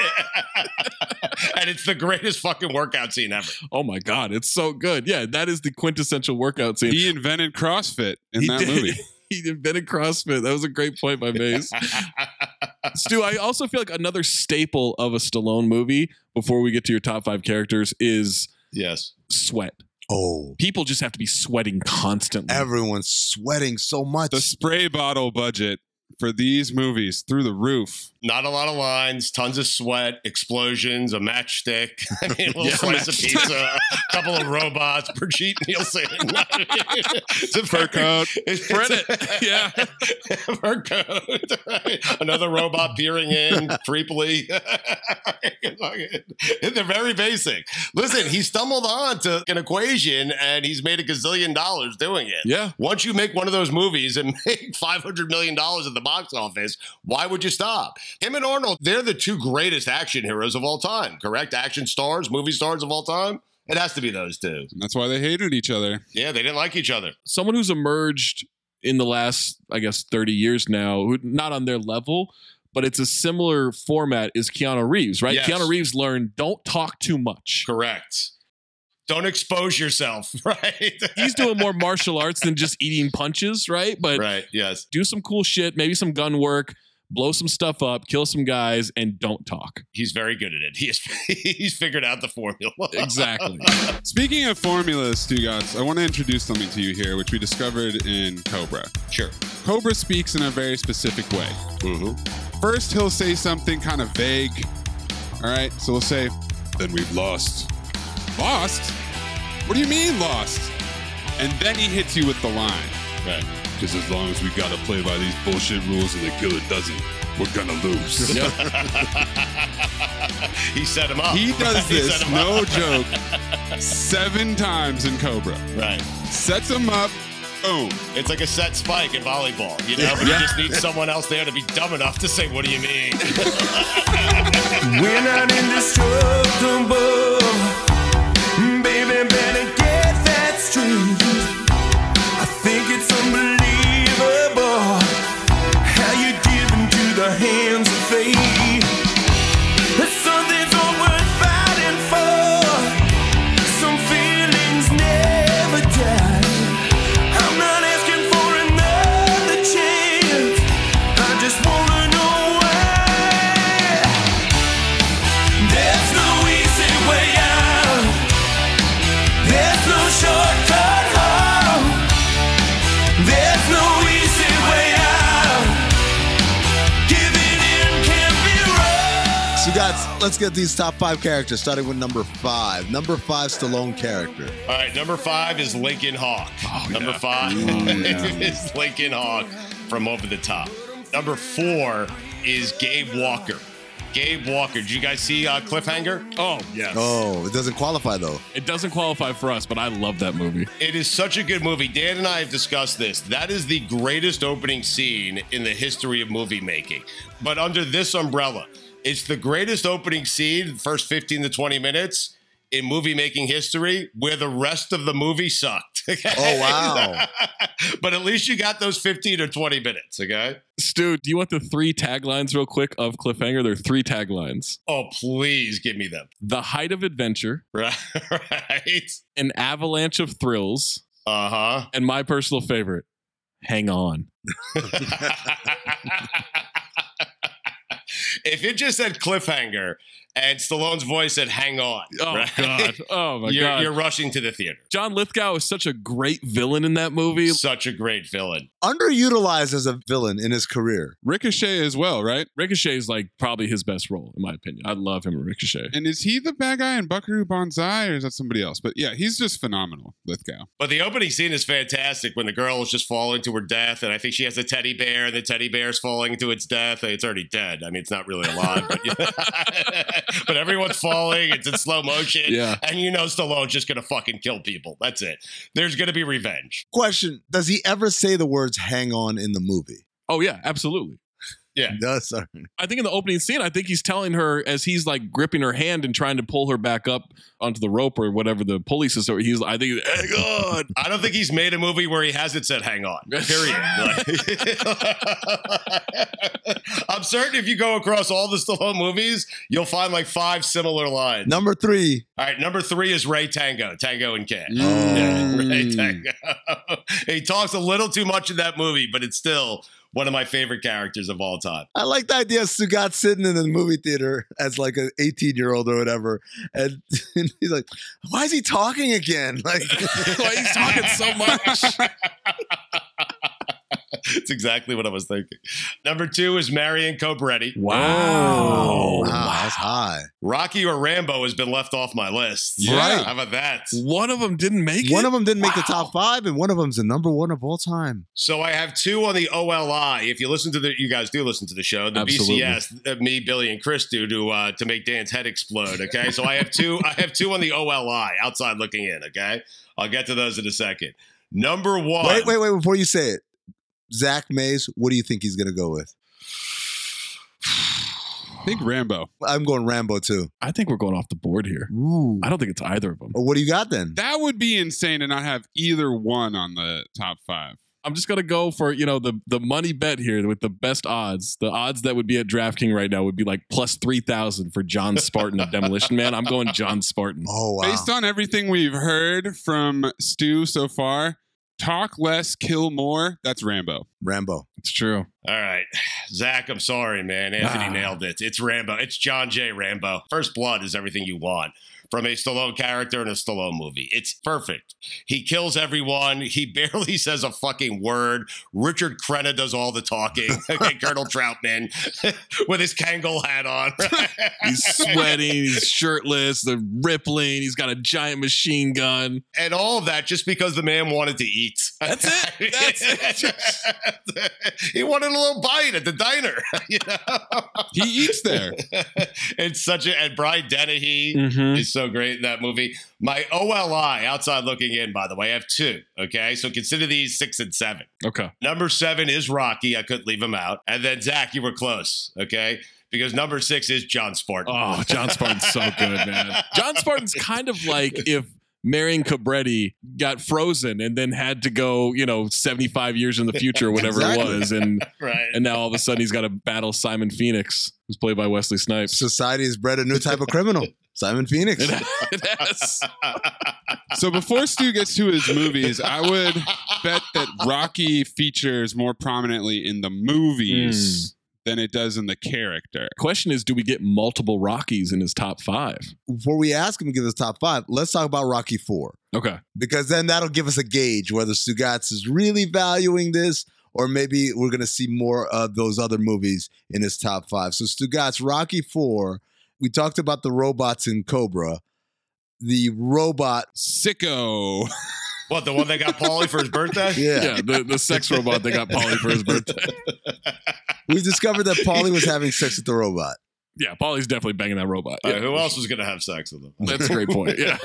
it's the greatest fucking workout scene ever. Oh my God. It's so good. Yeah. That is the quintessential workout scene. He invented CrossFit in that movie. He invented CrossFit. That was a great point by Mace. Stu, I also feel like another staple of a Stallone movie, before we get to your top 5 characters, is sweat. Oh. People just have to be sweating constantly. Everyone's sweating so much. The spray bottle budget for these movies through the roof. Not a lot of lines, tons of sweat, explosions, a matchstick, a little slice of pizza, a couple of robots, Brigitte Nielsen. It's a fur coat. Credit. Yeah. Fur coat. Another robot peering in creepily. They're very basic. Listen, he stumbled on to an equation and he's made $1 gazillion doing it. Yeah. Once you make one of those movies and make $500 million at the box office, why would you stop? Him and Arnold, they're the two greatest action heroes of all time, correct? Action stars, movie stars of all time? It has to be those two. And that's why they hated each other. Yeah, they didn't like each other. Someone who's emerged in the last, I guess, 30 years now, who not on their level, but it's a similar format, is Keanu Reeves, right? Yes. Keanu Reeves learned, don't talk too much. Correct. Don't expose yourself, right? He's doing more martial arts than just eating punches, right? But right, yes. Do some cool shit, maybe some gun work, blow some stuff up, kill some guys, and don't talk. He's very good at it. He's figured out the formula. Exactly. Speaking of formulas, Stugatz, I want to introduce something to you here, which we discovered in Cobra. Sure. Cobra speaks in a very specific way. Mm-hmm. First, he'll say something kind of vague. All right, so we'll say, then we've lost. Lost? What do you mean lost? And then he hits you with the line. Right. Because as long as we gotta play by these bullshit rules and the killer doesn't, we're gonna lose. He set him up. He does this, no joke, 7 times in Cobra. Right. Sets him up, boom. It's like a set spike in volleyball, you know, but you just need someone else there to be dumb enough to say, what do you mean? We're not indestructible. Baby, better get that straight. I think it's unbelievable how you give into the hands of fate. Something's all worth fighting for. Some feelings never die. I'm not asking for another chance. I just wanna know why. There's no easy way out. There's no shortcut home. There's no easy way out. Giving in can't be wrong. So guys, let's get these top 5 characters, starting with number 5. Number 5 Stallone character. All right, number 5 is Lincoln Hawk. Number 5 is Lincoln Hawk from Over the Top. Number 4 is Gabe Walker. Gabe Walker. Did you guys see Cliffhanger? Oh, yes. Oh, it doesn't qualify, though. It doesn't qualify for us, but I love that movie. It is such a good movie. Dan and I have discussed this. That is the greatest opening scene in the history of movie making. But under this umbrella, it's the greatest opening scene, first 15 to 20 minutes in movie making history, where the rest of the movie sucked. Okay? Oh, wow. But at least you got those 15 or 20 minutes, okay? Stu, do you want the 3 taglines real quick of Cliffhanger? There are 3 taglines. Oh, please give me them. The height of adventure. Right. An avalanche of thrills. Uh-huh. And my personal favorite, hang on. If it just said Cliffhanger and Stallone's voice said hang on. Oh, right? God. Oh, my God. You're rushing to the theater. John Lithgow is such a great villain in that movie. Such a great villain. Underutilized as a villain in his career. Ricochet as well, right? Ricochet is like probably his best role, in my opinion. I love him in Ricochet. And is he the bad guy in Buckaroo Banzai, or is that somebody else? But yeah, he's just phenomenal, Lithgow. But the opening scene is fantastic when the girl is just falling to her death, and I think she has a teddy bear, and the teddy bear's falling to its death. It's already dead. I mean, it's not really alive, but everyone's falling. It's in slow motion. Yeah. And you know Stallone's just going to fucking kill people. That's it. There's going to be revenge. Question, does he ever say the words hang on in the movie? Oh, yeah, absolutely. Yeah. He does. Sorry. I think in the opening scene, I think he's telling her as he's like gripping her hand and trying to pull her back up onto the rope or whatever the pulley system. I think, hang on. I don't think he's made a movie where he hasn't said hang on. Period. I'm certain if you go across all the Stallone movies, you'll find like 5 similar lines. Number 3. All right, number 3 is Ray Tango and Cash. Oh. Yeah, Ray Tango. He talks a little too much in that movie, but it's still one of my favorite characters of all time. I like the idea of Sugat sitting in the movie theater as like an 18-year-old or whatever. And he's like, why is he talking again? Like, why he's talking so much? It's exactly what I was thinking. Number 2 is Marion Cobretti. Wow. That's high. Rocky or Rambo has been left off my list. Yeah. How about that? One of them didn't make it? One of them didn't make the top 5, and one of them's the number 1 of all time. So I have 2 on the OLI. If you listen to you guys do listen to the show, the Absolutely. BCS, me, Billy, and Chris do to make Dan's head explode. Okay, so I have 2. I have 2 on the OLI, outside looking in. Okay, I'll get to those in a second. Number 1. Wait, before you say it. Zach Mays, what do you think he's going to go with? I think Rambo. I'm going Rambo too. I think we're going off the board here. Ooh. I don't think it's either of them. Well, what do you got then? That would be insane to not have either one on the top 5. I'm just going to go for, the money bet here with the best odds. The odds that would be at DraftKings right now would be like plus 3,000 for John Spartan of Demolition Man. I'm going John Spartan. Oh, wow. Based on everything we've heard from Stu so far, talk less, kill more. That's Rambo. Rambo. It's true. All right, Zach, I'm sorry, man. Anthony nailed it. It's Rambo. It's John J. Rambo. First Blood is everything you want from a Stallone character in a Stallone movie. It's perfect. He kills everyone. He barely says a fucking word. Richard Crenna does all the talking. Okay, Colonel Troutman with his Kangol hat on. He's sweating. He's shirtless. They're rippling. He's got a giant machine gun. And all of that just because the man wanted to eat. That's it. That's it. He wanted a little bite at the diner. He eats there. It's such a, and Brian Dennehy is so great in that movie. My OLI, outside looking in, by the way, I have 2. Okay, so consider these 6 and 7. Okay. Number 7 is Rocky. I couldn't leave him out. And then Zach, you were close. Okay. Because number 6 is John Spartan. Oh, John Spartan's so good, man. John Spartan's kind of like if Marion Cobretti got frozen and then had to go, 75 years in the future or whatever Exactly. it was. And Right. and now all of a sudden he's got to battle Simon Phoenix, who's played by Wesley Snipes. Society has bred a new type of criminal. Simon Phoenix. It has. So before Stu gets to his movies, I would bet that Rocky features more prominently in the movies than it does in the character. Question is, do we get multiple Rockies in his top 5? Before we ask him to give us top 5, let's talk about Rocky 4. Okay. Because then that'll give us a gauge whether Stugatz is really valuing this or maybe we're going to see more of those other movies in his top 5. So Stugatz, Rocky 4, we talked about the robots in Cobra. The robot... Sicko. What, the one that got Paulie for his birthday? Yeah. The sex robot that got Paulie for his birthday. We discovered that Paulie was having sex with the robot. Yeah, Paulie's definitely banging that robot. Yeah, Who else was going to have sex with him? That's a great point. Yeah.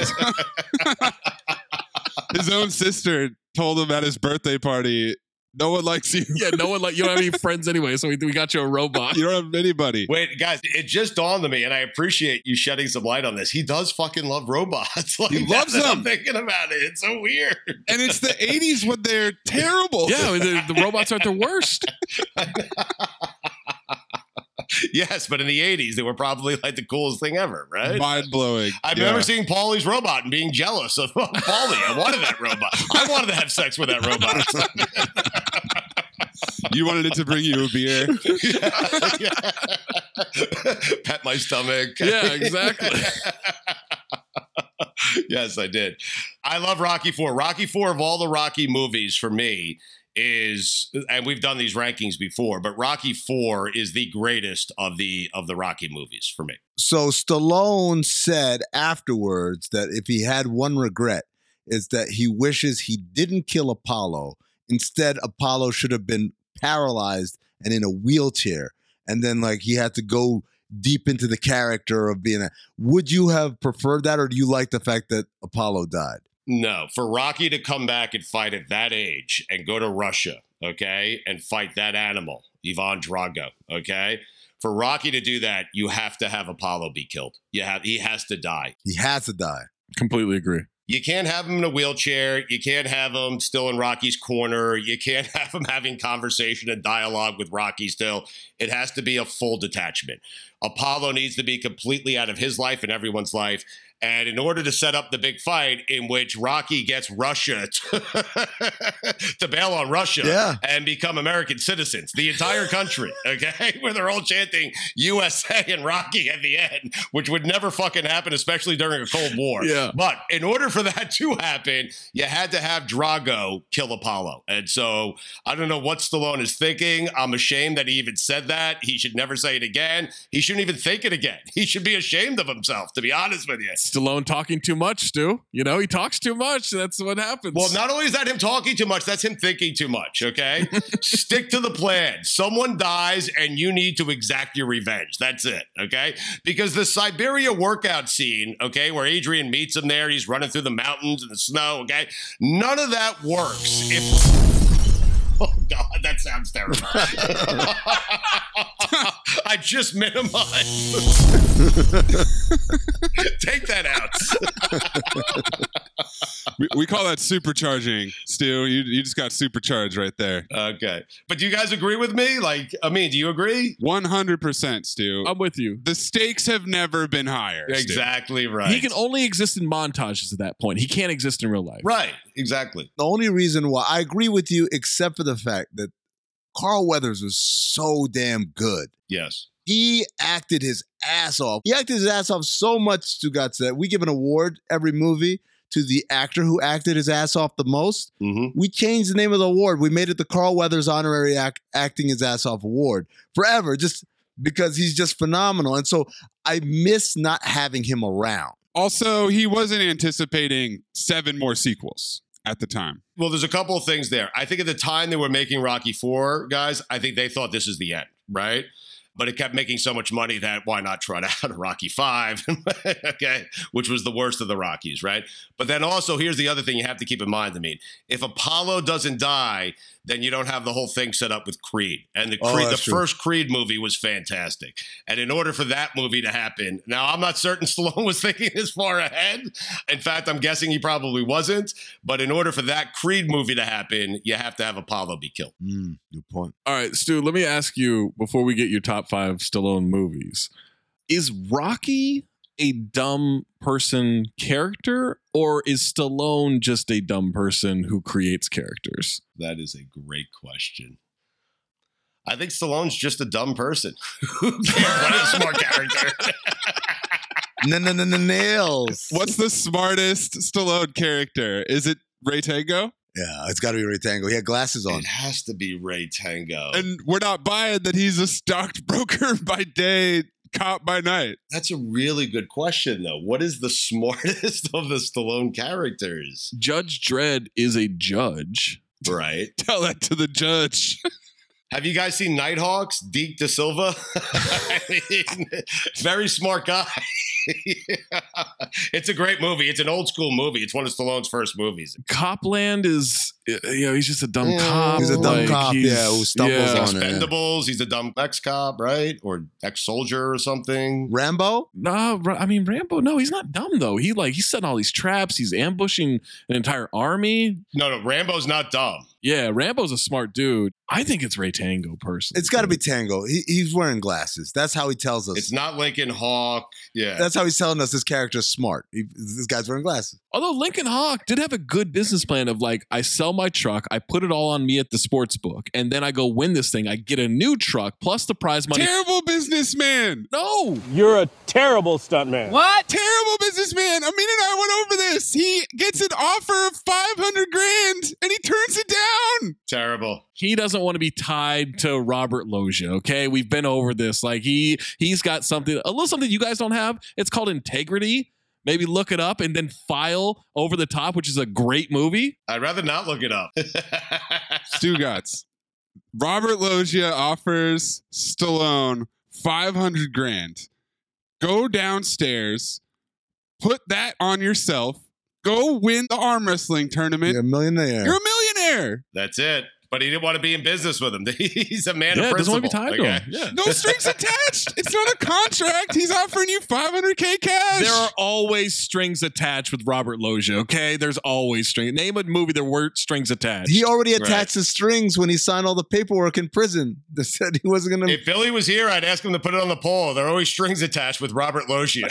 His own sister told him at his birthday party, no one likes you. Yeah, no one you don't have any friends anyway, so we got you a robot. You don't have anybody. Wait, guys, it just dawned on me, and I appreciate you shedding some light on this. He does fucking love robots. Like, He loves that them. I'm thinking about it. It's so weird. And it's the 80s when they're terrible. Yeah, the robots aren't the worst. Yes, but in the 80s, they were probably like the coolest thing ever, right? Mind-blowing. I remember seeing Paulie's robot and being jealous of Paulie. I wanted that robot. I wanted to have sex with that robot. You wanted it to bring you a beer. Pet my stomach. Yeah, exactly. Yes, I did. I love Rocky 4. Rocky 4 of all the Rocky movies for me is, and we've done these rankings before, but Rocky 4 is the greatest of the Rocky movies for me. So Stallone said afterwards that if he had one regret, is that he wishes he didn't kill Apollo. Instead, Apollo should have been paralyzed and in a wheelchair. And then he had to go deep into the character of being would you have preferred that, or do you like the fact that Apollo died? No, for Rocky to come back and fight at that age and go to Russia, okay, and fight that animal, Ivan Drago, okay? For Rocky to do that, you have to have Apollo be killed. He has to die. He has to die. Completely agree. You can't have him in a wheelchair. You can't have him still in Rocky's corner. You can't have him having conversation and dialogue with Rocky still. It has to be a full detachment. Apollo needs to be completely out of his life and everyone's life. And in order to set up the big fight in which Rocky gets Russia to bail on Russia and become American citizens, the entire country, okay, where they're all chanting USA and Rocky at the end, which would never fucking happen, especially during a Cold War. Yeah. But in order for that to happen, you had to have Drago kill Apollo. And so I don't know what Stallone is thinking. I'm ashamed that he even said that. He should never say it again. He shouldn't even think it again. He should be ashamed of himself, to be honest with you. Stallone talking too much, Stu. You know, he talks too much. That's what happens. Well, not only is that him talking too much, that's him thinking too much, okay? Stick to the plan. Someone dies and you need to exact your revenge. That's it, okay? Because the Siberia workout scene, okay, where Adrian meets him there, he's running through the mountains and the snow, okay? None of that works oh, God, that sounds terrible. I just minimized. Take that out. We call that supercharging, Stu. You just got supercharged right there. Okay. But do you guys agree with me? Like, I mean, do you agree? 100%, Stu. I'm with you. The stakes have never been higher. Exactly Stu. right. He can only exist in montages at that point. He can't exist in real life. Right. Exactly. The only reason why I agree with you, except for the fact that Carl Weathers was so damn good. Yes. He acted his ass off. He acted his ass off so much, Stu got said. We give an award every movie to the actor who acted his ass off the most. Mm-hmm. We changed the name of the award. We made it the Carl Weathers Honorary Acting His Ass Off Award forever, just because he's just phenomenal. And so I miss not having him around. Also, he wasn't anticipating 7 more sequels at the time. Well, there's a couple of things there. I think at the time they were making Rocky IV, guys, I think they thought this is the end, right? But it kept making so much money that why not trot out a Rocky V, okay, which was the worst of the Rockies, right? But then also, here's the other thing you have to keep in mind. I mean, if Apollo doesn't die, then you don't have the whole thing set up with Creed. And the first Creed movie was fantastic. And in order for that movie to happen, now I'm not certain Stallone was thinking this far ahead. In fact, I'm guessing he probably wasn't. But in order for that Creed movie to happen, you have to have Apollo be killed. Good point. All right, Stu, let me ask you before we get your top 5 Stallone movies. Is Rocky a dumb person character, or is Stallone just a dumb person who creates characters? That is a great question. I think Stallone's just a dumb person who can't play a smart character. Nails. What's the smartest Stallone character? Is it Ray Tango? Yeah, it's got to be Ray Tango. He had glasses on. It has to be Ray Tango. And we're not buying that he's a stockbroker by day, cop by night. That's a really good question, though. What is the smartest of the Stallone characters? Judge Dredd is a judge. Right. Tell that to the judge. Have you guys seen Nighthawks? Deke Da Silva? I mean, very smart guy. It's a great movie. It's an old school movie. It's one of Stallone's first movies. Copland is, he's just a dumb cop. He's a dumb cop, who stumbles on it. Expendables, he's a dumb ex-cop, right? Or ex-soldier or something. Rambo? No, I mean, Rambo, no, he's not dumb, though. He's setting all these traps. He's ambushing an entire army. No, Rambo's not dumb. Yeah, Rambo's a smart dude. I think it's Ray Tango, personally. It's got to be Tango. He's wearing glasses. That's how he tells us. It's not Lincoln Hawk. Yeah. That's how he's telling us this character's smart. This guy's wearing glasses. Although Lincoln Hawk did have a good business plan of like, I sell my truck, I put it all on me at the sports book, and then I go win this thing. I get a new truck plus the prize money. Terrible businessman. No. You're a terrible stuntman. What? Terrible businessman. Amin and I went over this. He gets an offer of $500,000 and he turns it down. Terrible. He doesn't want to be tied to Robert Loggia, okay? We've been over this. Like he's got something, a little something you guys don't have. It's called integrity. Maybe look it up and then file Over the Top, which is a great movie. I'd rather not look it up. Stugotz. Robert Loggia offers Stallone $500,000. Go downstairs, put that on yourself, go win the arm wrestling tournament. You're a millionaire. You're a millionaire. That's it. but he didn't want to be in business with him. He's a man Yeah, of doesn't principle. want to be tied to him. Yeah. No strings attached. It's not a contract. He's offering you $500K cash. There are always strings attached with Robert Loggia, okay? There's always strings. Name a movie there weren't strings attached. He already attached the strings when he signed all the paperwork in prison that said he wasn't going to. If Billy was here, I'd ask him to put it on the poll. There are always strings attached with Robert Loggia.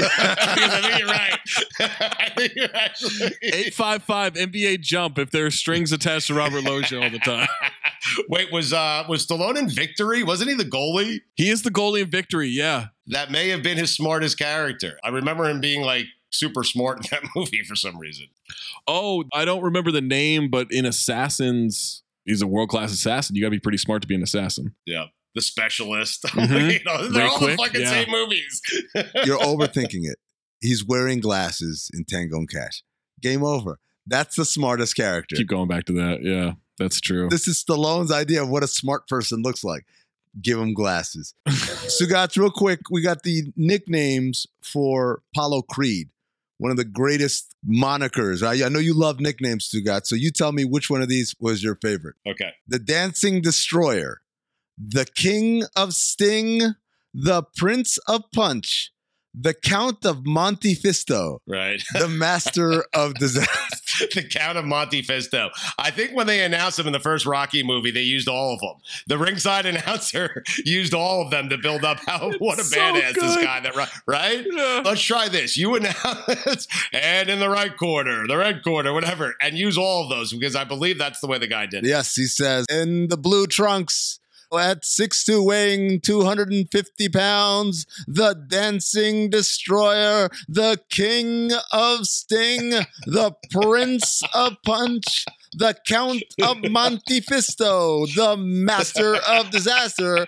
I think you're right. I think you're actually 855 NBA jump if there are strings attached to Robert Loggia all the time. Wait, was Stallone in Victory? Wasn't he the goalie? He is the goalie in Victory, yeah. That may have been his smartest character. I remember him being like super smart in that movie for some reason. Oh, I don't remember the name, but in Assassins, he's a world-class assassin. You got to be pretty smart to be an assassin. Yeah. The Specialist. Mhm. You know, they're Very all quick, the fucking yeah. same movies. You're overthinking it. He's wearing glasses in Tango and Cash. Game over. That's the smartest character. Keep going back to that. Yeah, that's true. This is Stallone's idea of what a smart person looks like. Give him glasses. Sugats, real quick, we got the nicknames for Apollo Creed, one of the greatest monikers. I know you love nicknames, Sugats, so you tell me which one of these was your favorite. Okay. The Dancing Destroyer, the King of Sting, the Prince of Punch, the Count of Monte Fisto, Right. the Master of Disaster. The Count of Monte Fisto. I think when they announced him in the first Rocky movie, they used all of them. The ringside announcer used all of them to build up what a so badass this good. guy. Right? Yeah. Let's try this. You announce, and in the right corner, the red corner, whatever, and use all of those because I believe that's the way the guy did it. Yes, he says, in the blue trunks, at 6'2", weighing 250 pounds, the Dancing Destroyer, the King of Sting, the Prince of Punch, the Count of Monte Fisto, the Master of Disaster,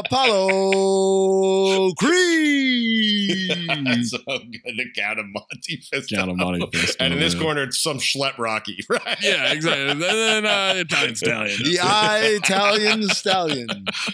Apollo Creed. So good. The Count of Monte Fisto. Count of Monte Fisto, And in this yeah. corner, it's some schlep Rocky, right? Yeah, exactly. And then Italian Stallion. The Italian Stallion.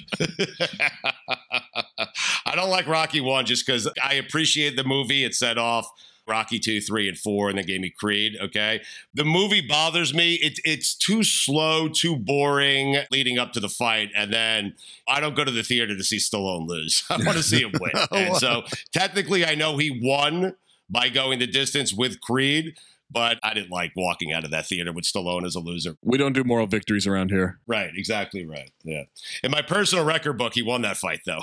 I don't like Rocky 1 just because I appreciate the movie. It set off Rocky 2, 3, and 4, and then gave me Creed, okay? The movie bothers me. It's too slow, too boring leading up to the fight, and then I don't go to the theater to see Stallone lose. I want to see him win. And so technically I know he won by going the distance with Creed, but I didn't like walking out of that theater with Stallone as a loser. We don't do moral victories around here. Right, exactly right. Yeah. In my personal record book, he won that fight, though.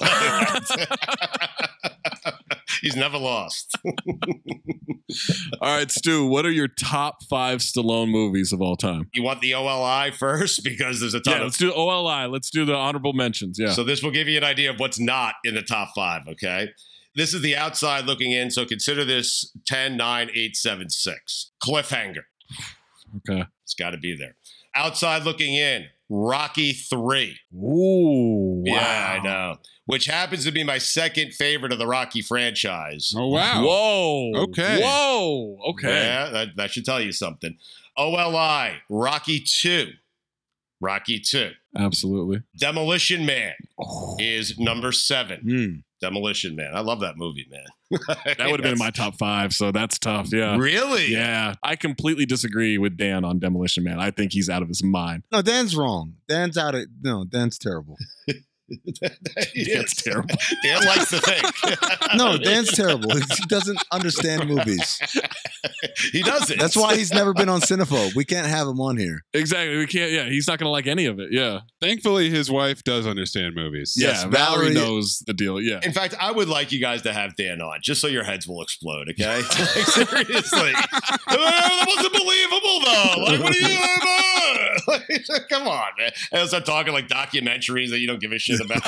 He's never lost. All right, Stu, what are your top 5 Stallone movies of all time? You want the OLI first? Because there's a ton Yeah, of... let's do OLI. Let's do the honorable mentions. Yeah. So this will give you an idea of what's not in the top 5, okay? This is the outside looking in, so consider this 10, 9, 8, 7, 6. Cliffhanger. Okay. It's got to be there. Outside looking in, Rocky 3. Ooh, wow. Yeah, I know. Which happens to be my second favorite of the Rocky franchise. Oh, wow. Whoa. Okay. Whoa. Okay. Yeah, that should tell you something. OLI, Rocky 2. Rocky 2. Absolutely. Demolition Man is number 7. Demolition Man. I love that movie, man. That would have been in my top 5, so that's tough. Yeah. Really? Yeah. I completely disagree with Dan on Demolition Man. I think he's out of his mind. No, Dan's wrong. Dan's out of... No, Dan's terrible. Dan's terrible. Dan likes to think. No, Dan's terrible. He doesn't understand movies. He doesn't. That's why he's never been on Cinephobe. We can't have him on here. Exactly. We can't. Yeah. He's not going to like any of it. Yeah. Thankfully, his wife does understand movies. Yes. Valerie knows the deal. Yeah. In fact, I would like you guys to have Dan on, just so your heads will explode, okay? Like, seriously. That wasn't believable, though. Like, what are you like, come on, man. And I'll start talking like documentaries that you don't give a shit about.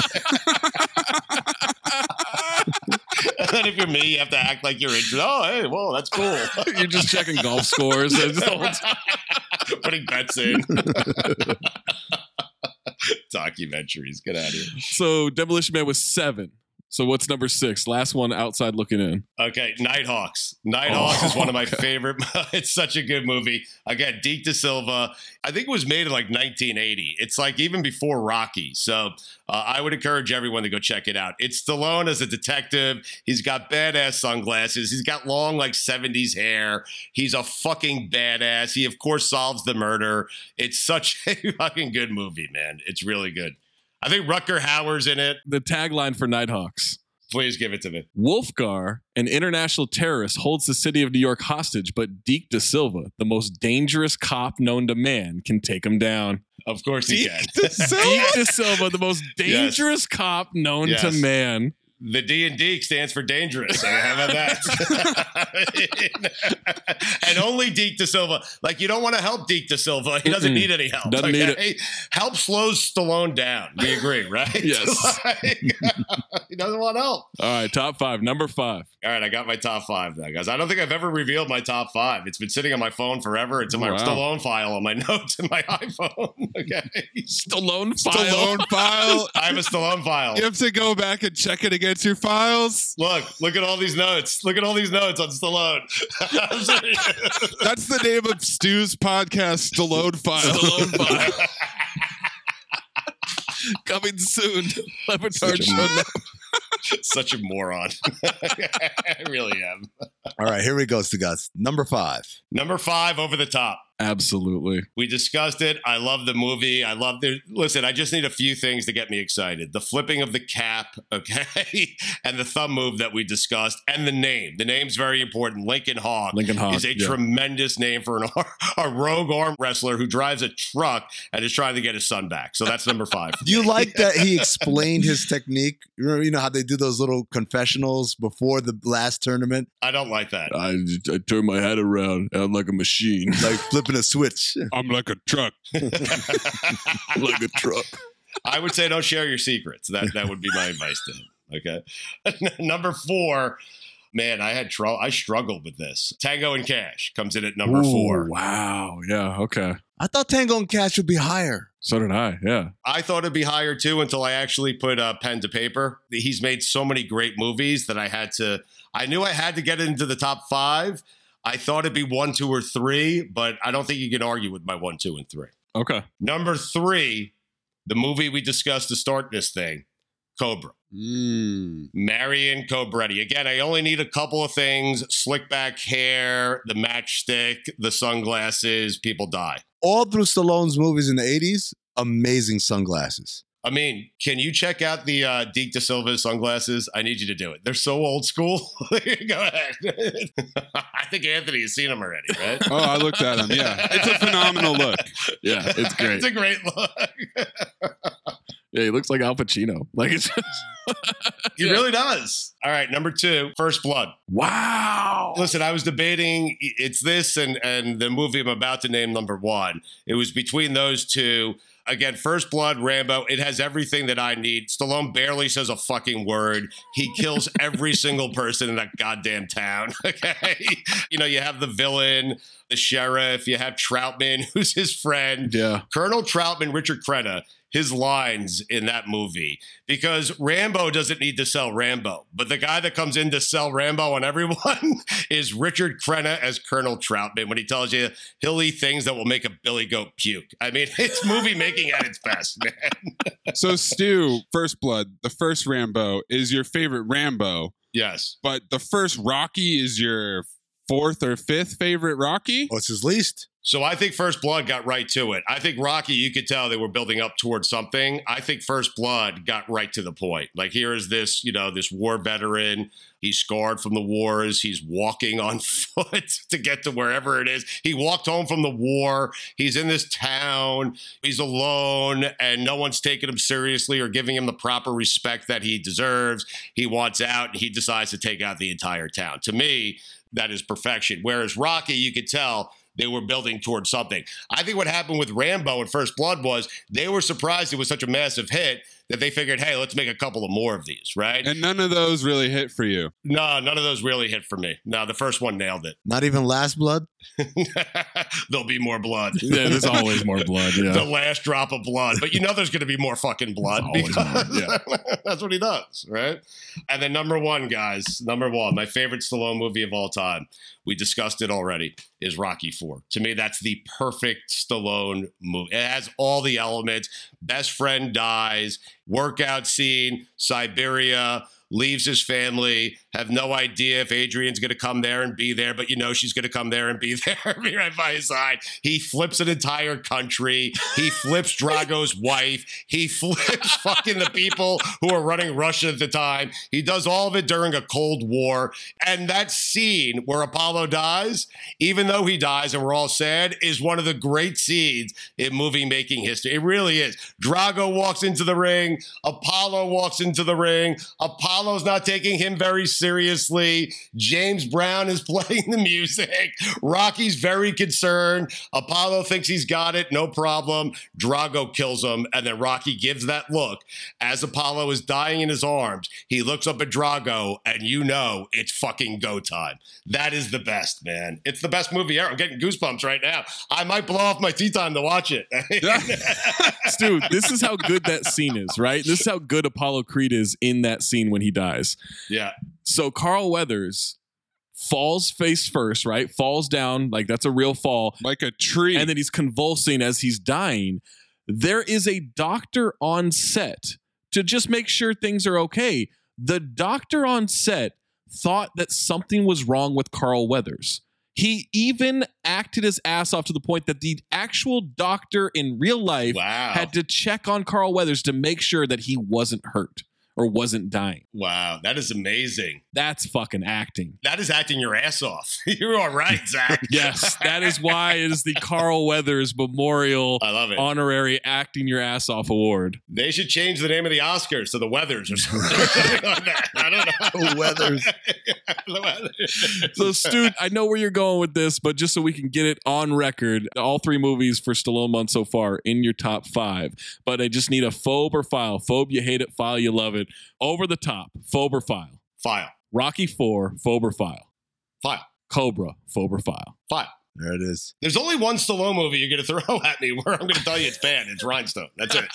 And then if you're me, you have to act like you're interested. Oh, hey, whoa, that's cool. You're just checking golf scores. Putting bets in. Documentaries. Get out of here. So Demolition Man was 7. So what's number 6? Last one outside looking in. Okay, Nighthawks. Nighthawks is one of my favorite. It's such a good movie. Again, Deke Da Silva. I think it was made in like 1980. It's like even before Rocky. So I would encourage everyone to go check it out. It's Stallone as a detective. He's got badass sunglasses. He's got long like 70s hair. He's a fucking badass. He, of course, solves the murder. It's such a fucking good movie, man. It's really good. I think Rutger Hauer's in it. The tagline for Nighthawks. Please give it to me. Wolfgar, an international terrorist, holds the city of New York hostage, but Deke Da Silva, the most dangerous cop known to man, can take him down. Of course he can. Deke Da Silva, the most dangerous cop known to man. The D&D stands for dangerous. I mean, how about that? And only Deke Da Silva. Like, you don't want to help Deke Da Silva. He doesn't need any help. Doesn't need it. Help slows Stallone down. We agree, right? Yes. He doesn't want help. All right, top 5. Number 5. All right, I got my top 5 now, guys. I don't think I've ever revealed my top 5. It's been sitting on my phone forever. It's in my Stallone file on my notes in my iPhone. Okay. Stallone file. Stallone file. I have a Stallone file. You have to go back and check it against your files. Look at all these notes. Look at all these notes on Stallone. That's the name of Stu's podcast, Stallone File. Stallone file. Coming soon. Levitar Show. Such a moron. I really am. All right, here we go, Stugatz. Number 5. Number 5, Over the Top. Absolutely. We discussed it. I love the movie. I love the listen, I just need a few things to get me excited. The flipping of the cap, okay? And the thumb move that we discussed. And the name. The name's very important. Lincoln Hawk. Lincoln Hawk is a tremendous name for a rogue arm wrestler who drives a truck and is trying to get his son back. So that's number 5. Do you like that he explained his technique? You know how they do those little confessionals before the last tournament? I don't like that. I turn my head around and I'm like a machine. Like flipping a switch. I'm like a truck. Like a truck. I would say don't share your secrets. That would be my advice to him. Okay. Number 4. Man, I struggled with this. Tango and Cash comes in at number 4. Wow. Yeah. Okay. I thought Tango and Cash would be higher. So did I. Yeah. I thought it'd be higher too until I actually put pen to paper. He's made so many great movies that I knew I had to get it into the top 5. I thought it'd be 1, 2, or 3, but I don't think you can argue with my 1, 2, and 3. Okay. Number 3, the movie we discussed to start this thing, Cobra. Marion Cobretti. Again, I only need a couple of things: slick back hair, the matchstick, the sunglasses. People die. All through Stallone's movies in the 80s, amazing sunglasses. I mean, can you check out the Deke Da Silva sunglasses? I need you to do it. They're so old school. Go ahead. I think Anthony has seen them already, right? Oh, I looked at them. Yeah. It's a phenomenal look. Yeah, it's great. It's a great look. Yeah, he looks like Al Pacino. Like it's just He really does. All right, number 2, First Blood. Wow. Listen, I was debating it's this and the movie I'm about to name, number 1. It was between those two. Again, First Blood, Rambo, it has everything that I need. Stallone barely says a fucking word. He kills every single person in that goddamn town, okay? You know, you have the villain, the sheriff, you have Troutman, who's his friend. Yeah. Colonel Troutman, Richard Crenna, his lines in that movie, because Rambo doesn't need to sell Rambo, but the guy that comes in to sell Rambo on everyone is Richard Crenna as Colonel Troutman when he tells you he'll eat things that will make a billy goat puke. I mean, it's movie making at its best, man. So Stu, First Blood, the first Rambo is your favorite Rambo. Yes. But the first Rocky is your 4th or 5th favorite Rocky? What's his least? So I think First Blood got right to it. I think Rocky, you could tell they were building up towards something. I think First Blood got right to the point. Like, here is this, this war veteran. He's scarred from the wars. He's walking on foot to get to wherever it is. He walked home from the war. He's in this town. He's alone, and no one's taking him seriously or giving him the proper respect that he deserves. He wants out, and he decides to take out the entire town. To me, that is perfection. Whereas Rocky, you could tell they were building towards something. I think what happened with Rambo and First Blood was they were surprised it was such a massive hit that they figured, hey, let's make a couple of more of these, right? And none of those really hit for you. No, none of those really hit for me. No, the first one nailed it. Not even Last Blood? There'll be more blood. Yeah, there's always more blood. Yeah. The last drop of blood. But there's going to be more fucking blood because that's what he does, right? And then number one, guys, my favorite Stallone movie of all time, we discussed it already, is Rocky IV. To me, that's the perfect Stallone movie. It has all the elements. Best friend dies, workout scene, Siberia, leaves his family, have no idea if Adrian's going to come there and be there, but she's going to come there and be there, be right by his side. He flips an entire country. He flips Drago's wife. He flips fucking the people who are running Russia at the time. He does all of it during a Cold War. And that scene where Apollo dies, even though he dies and we're all sad, is one of the great scenes in movie-making history. It really is. Drago walks into the ring. Apollo walks into the ring. Apollo's not taking him very seriously. James Brown is playing the music. Rocky's very concerned. Apollo thinks he's got it, no problem. Drago kills him, and then Rocky gives that look. As Apollo is dying in his arms, he looks up at Drago, and it's fucking go time. That is the best, man. It's the best movie ever. I'm getting goosebumps right now. I might blow off my tea time to watch it. Dude, this is how good that scene is, right? This is how good Apollo Creed is in that scene when he dies. Yeah. So Carl Weathers falls face first, right? Falls down, like that's a real fall. Like a tree. And then he's convulsing as he's dying. There is a doctor on set to just make sure things are okay. The doctor on set thought that something was wrong with Carl Weathers. He even acted his ass off to the point that the actual doctor in real life had to check on Carl Weathers to make sure that he wasn't hurt or wasn't dying. Wow, that is amazing. That's fucking acting. That is acting your ass off. You're all right, Zach. Yes, that is why it is the Carl Weathers Memorial I love it. Honorary Acting Your Ass Off Award. They should change the name of the Oscars to the Weathers or something like that. I don't know. Weathers. The Weathers. So, Stu, I know where you're going with this, but just so we can get it on record, all three movies for Stallone month so far in your top 5. But I just need a phobe or file. Phobe, you hate it. File, you love it. Over the top, phobe or file. File. Rocky IV, phobe or file. File. Cobra, phobe or file. File. There it is. There's only one Stallone movie you're going to throw at me where I'm going to tell you it's bad. It's Rhinestone. That's it.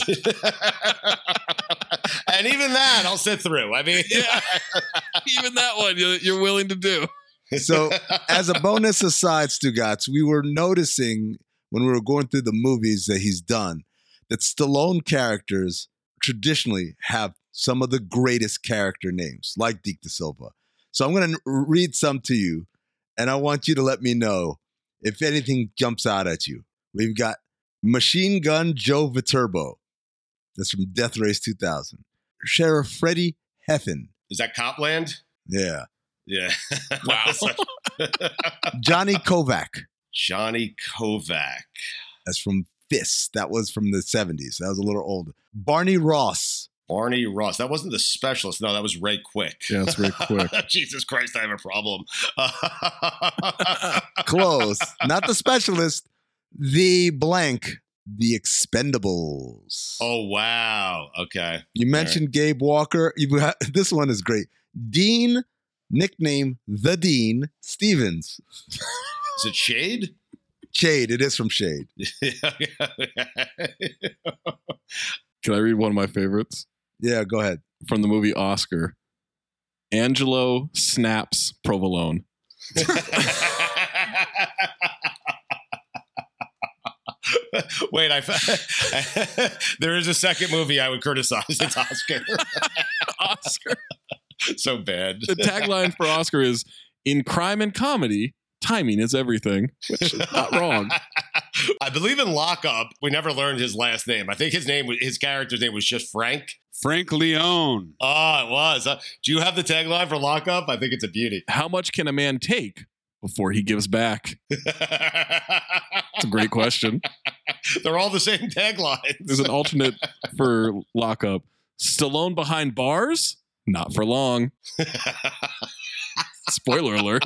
And even that, I'll sit through. I mean, even that one you're willing to do. So, as a bonus aside, Stugotz, we were noticing when we were going through the movies that he's done that Stallone characters traditionally have some of the greatest character names, like Deke da Silva. So I'm going to read some to you, and I want you to let me know if anything jumps out at you. We've got Machine Gun Joe Viterbo. That's from Death Race 2000. Sheriff Freddie Heffen. Is that Copland? Yeah. Yeah. Wow. Johnny Kovac. Johnny Kovac. That's from Fist. That was from the 70s. That was a little older. Barney Ross. Barney Ross. That wasn't the specialist. No, that was Ray Quick. Yeah, it's Ray Quick. Jesus Christ, I have a problem. Close. Not the specialist. The blank. The Expendables. Oh, wow. Okay. You mentioned Gabe Walker. This one is great. Dean, nickname The Dean Stevens. Is it Shade? Shade. It is from Shade. Can I read one of my favorites? Yeah, go ahead. From the movie Oscar. Angelo Snaps Provolone. Wait, there is a second movie I would criticize. It's Oscar. Oscar. So bad. The tagline for Oscar is, in crime and comedy, timing is everything, which is not wrong. I believe in Lockup, we never learned his last name. I think his character's name was just Frank. Frank Leone. Oh, it was. Do you have the tagline for Lockup? I think it's a beauty. How much can a man take before he gives back? It's a great question. They're all the same taglines. There's an alternate for Lockup. Stallone behind bars? Not for long. Spoiler alert.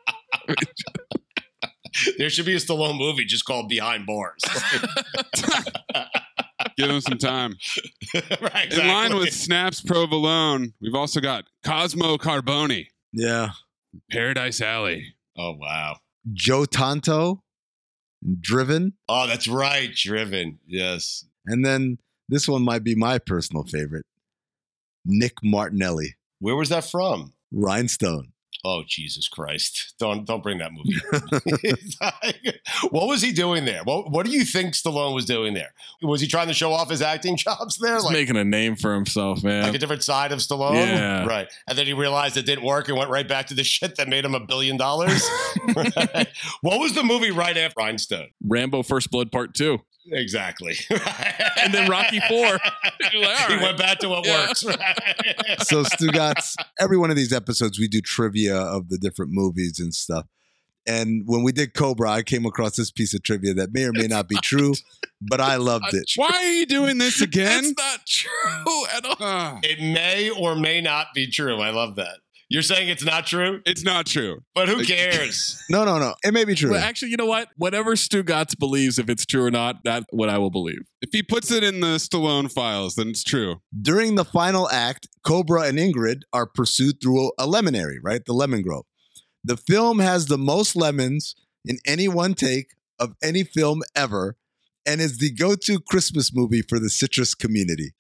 There should be a Stallone movie just called Behind Bars. Give him some time. Right, exactly. In line with Snaps Provolone, we've also got Cosmo Carboni. Yeah. Paradise Alley. Oh, wow. Joe Tonto, Driven. Oh, that's right. Driven. Yes. And then this one might be my personal favorite. Nick Martinelli. Where was that from? Rhinestone. Oh, Jesus Christ. Don't bring that movie up. What was he doing there? What do you think Stallone was doing there? Was he trying to show off his acting chops there? He's making a name for himself, man. Like a different side of Stallone? Yeah. Right. And then he realized it didn't work and went right back to the shit that made him $1 billion. Right. What was the movie right after Rhinestone? Rambo First Blood Part 2. Exactly. And then Rocky 4. He went back to what works. So Stugatz, every one of these episodes, we do trivia of the different movies and stuff. And when we did Cobra, I came across this piece of trivia that may or may not be true, but I loved it. Why are you doing this again? It's not true at all. It may or may not be true. I love that. You're saying it's not true? It's not true. But who cares? No. It may be true. Well, actually, you know what? Whatever Stugatz believes, if it's true or not, that's what I will believe. If he puts it in the Stallone files, then it's true. During the final act, Cobra and Ingrid are pursued through a lemonary, right? The lemon grove. The film has the most lemons in any one take of any film ever and is the go-to Christmas movie for the citrus community.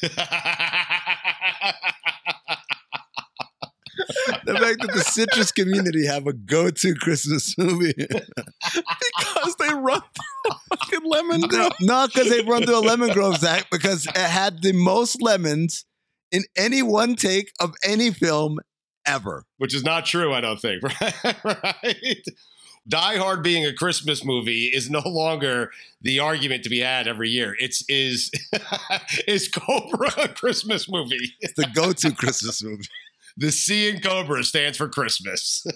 The fact that the citrus community have a go-to Christmas movie. Because they run through a fucking lemon grove. Not because they run through a lemon grove, Zach, because it had the most lemons in any one take of any film ever. Which is not true, I don't think. Right? Die Hard being a Christmas movie is no longer the argument to be had every year. Is Cobra a Christmas movie? It's the go-to Christmas movie. The C in Cobra stands for Christmas.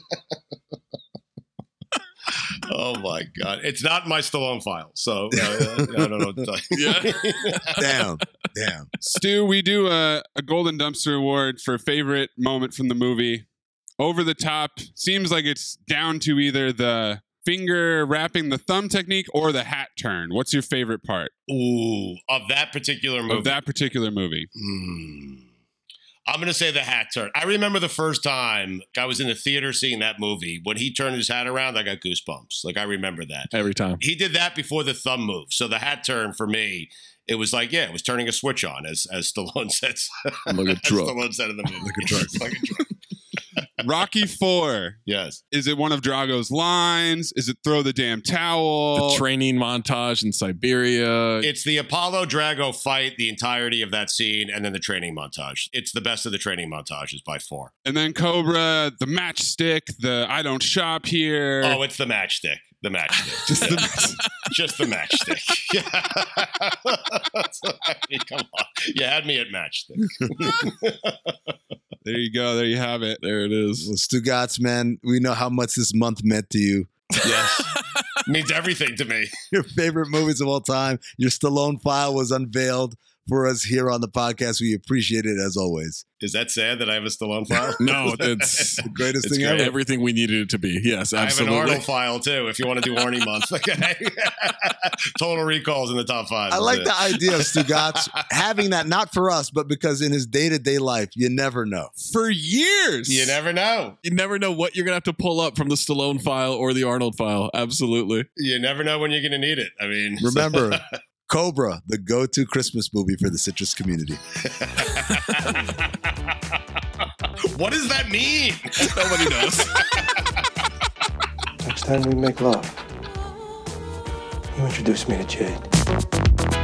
Oh, my God. It's not my Stallone file, so I don't know what to tell you. Yeah. Damn. Stu, we do a Golden Dumpster Award for favorite moment from the movie. Over the top. Seems like it's down to either the finger wrapping the thumb technique or the hat turn. What's your favorite part? Ooh, of that particular movie. I'm going to say the hat turn. I remember the first time I was in the theater seeing that movie. When he turned his hat around, I got goosebumps. Like, I remember that. Every time. He did that before the thumb move. So the hat turn for me, it was like, it was turning a switch on, as Stallone says. Like a drug. Stallone said in the movie. Like a drug. Like a drug. Rocky 4. Yes. Is it one of Drago's lines? Is it throw the damn towel? The training montage in Siberia. It's the Apollo Drago fight, the entirety of that scene, and then the training montage. It's the best of the training montages by far. And then Cobra, the matchstick, the I don't shop here. Oh, it's the matchstick. The matchstick. Just the matchstick. I mean, come on. You had me at matchstick. There you go. There you have it. There it is. Well, Stugatz, man, we know how much this month meant to you. Yes. Means everything to me. Your favorite movies of all time. Your Stallone file was unveiled for us here on the podcast. We appreciate it as always. Is that sad that I have a Stallone file? No, it's the greatest thing ever. Everything we needed it to be. Yes, absolutely. I have an Arnold file too, if you want to do Arnie month. Okay. Total Recall's in the top 5. I like the idea of Stugatz having that, not for us, but because in his day-to-day life, you never know. For years. You never know. You never know what you're going to have to pull up from the Stallone file or the Arnold file. Absolutely. You never know when you're going to need it. I mean, remember, Cobra, the go-to Christmas movie for the citrus community. What does that mean? Nobody knows. Next time we make love, you introduce me to Jade.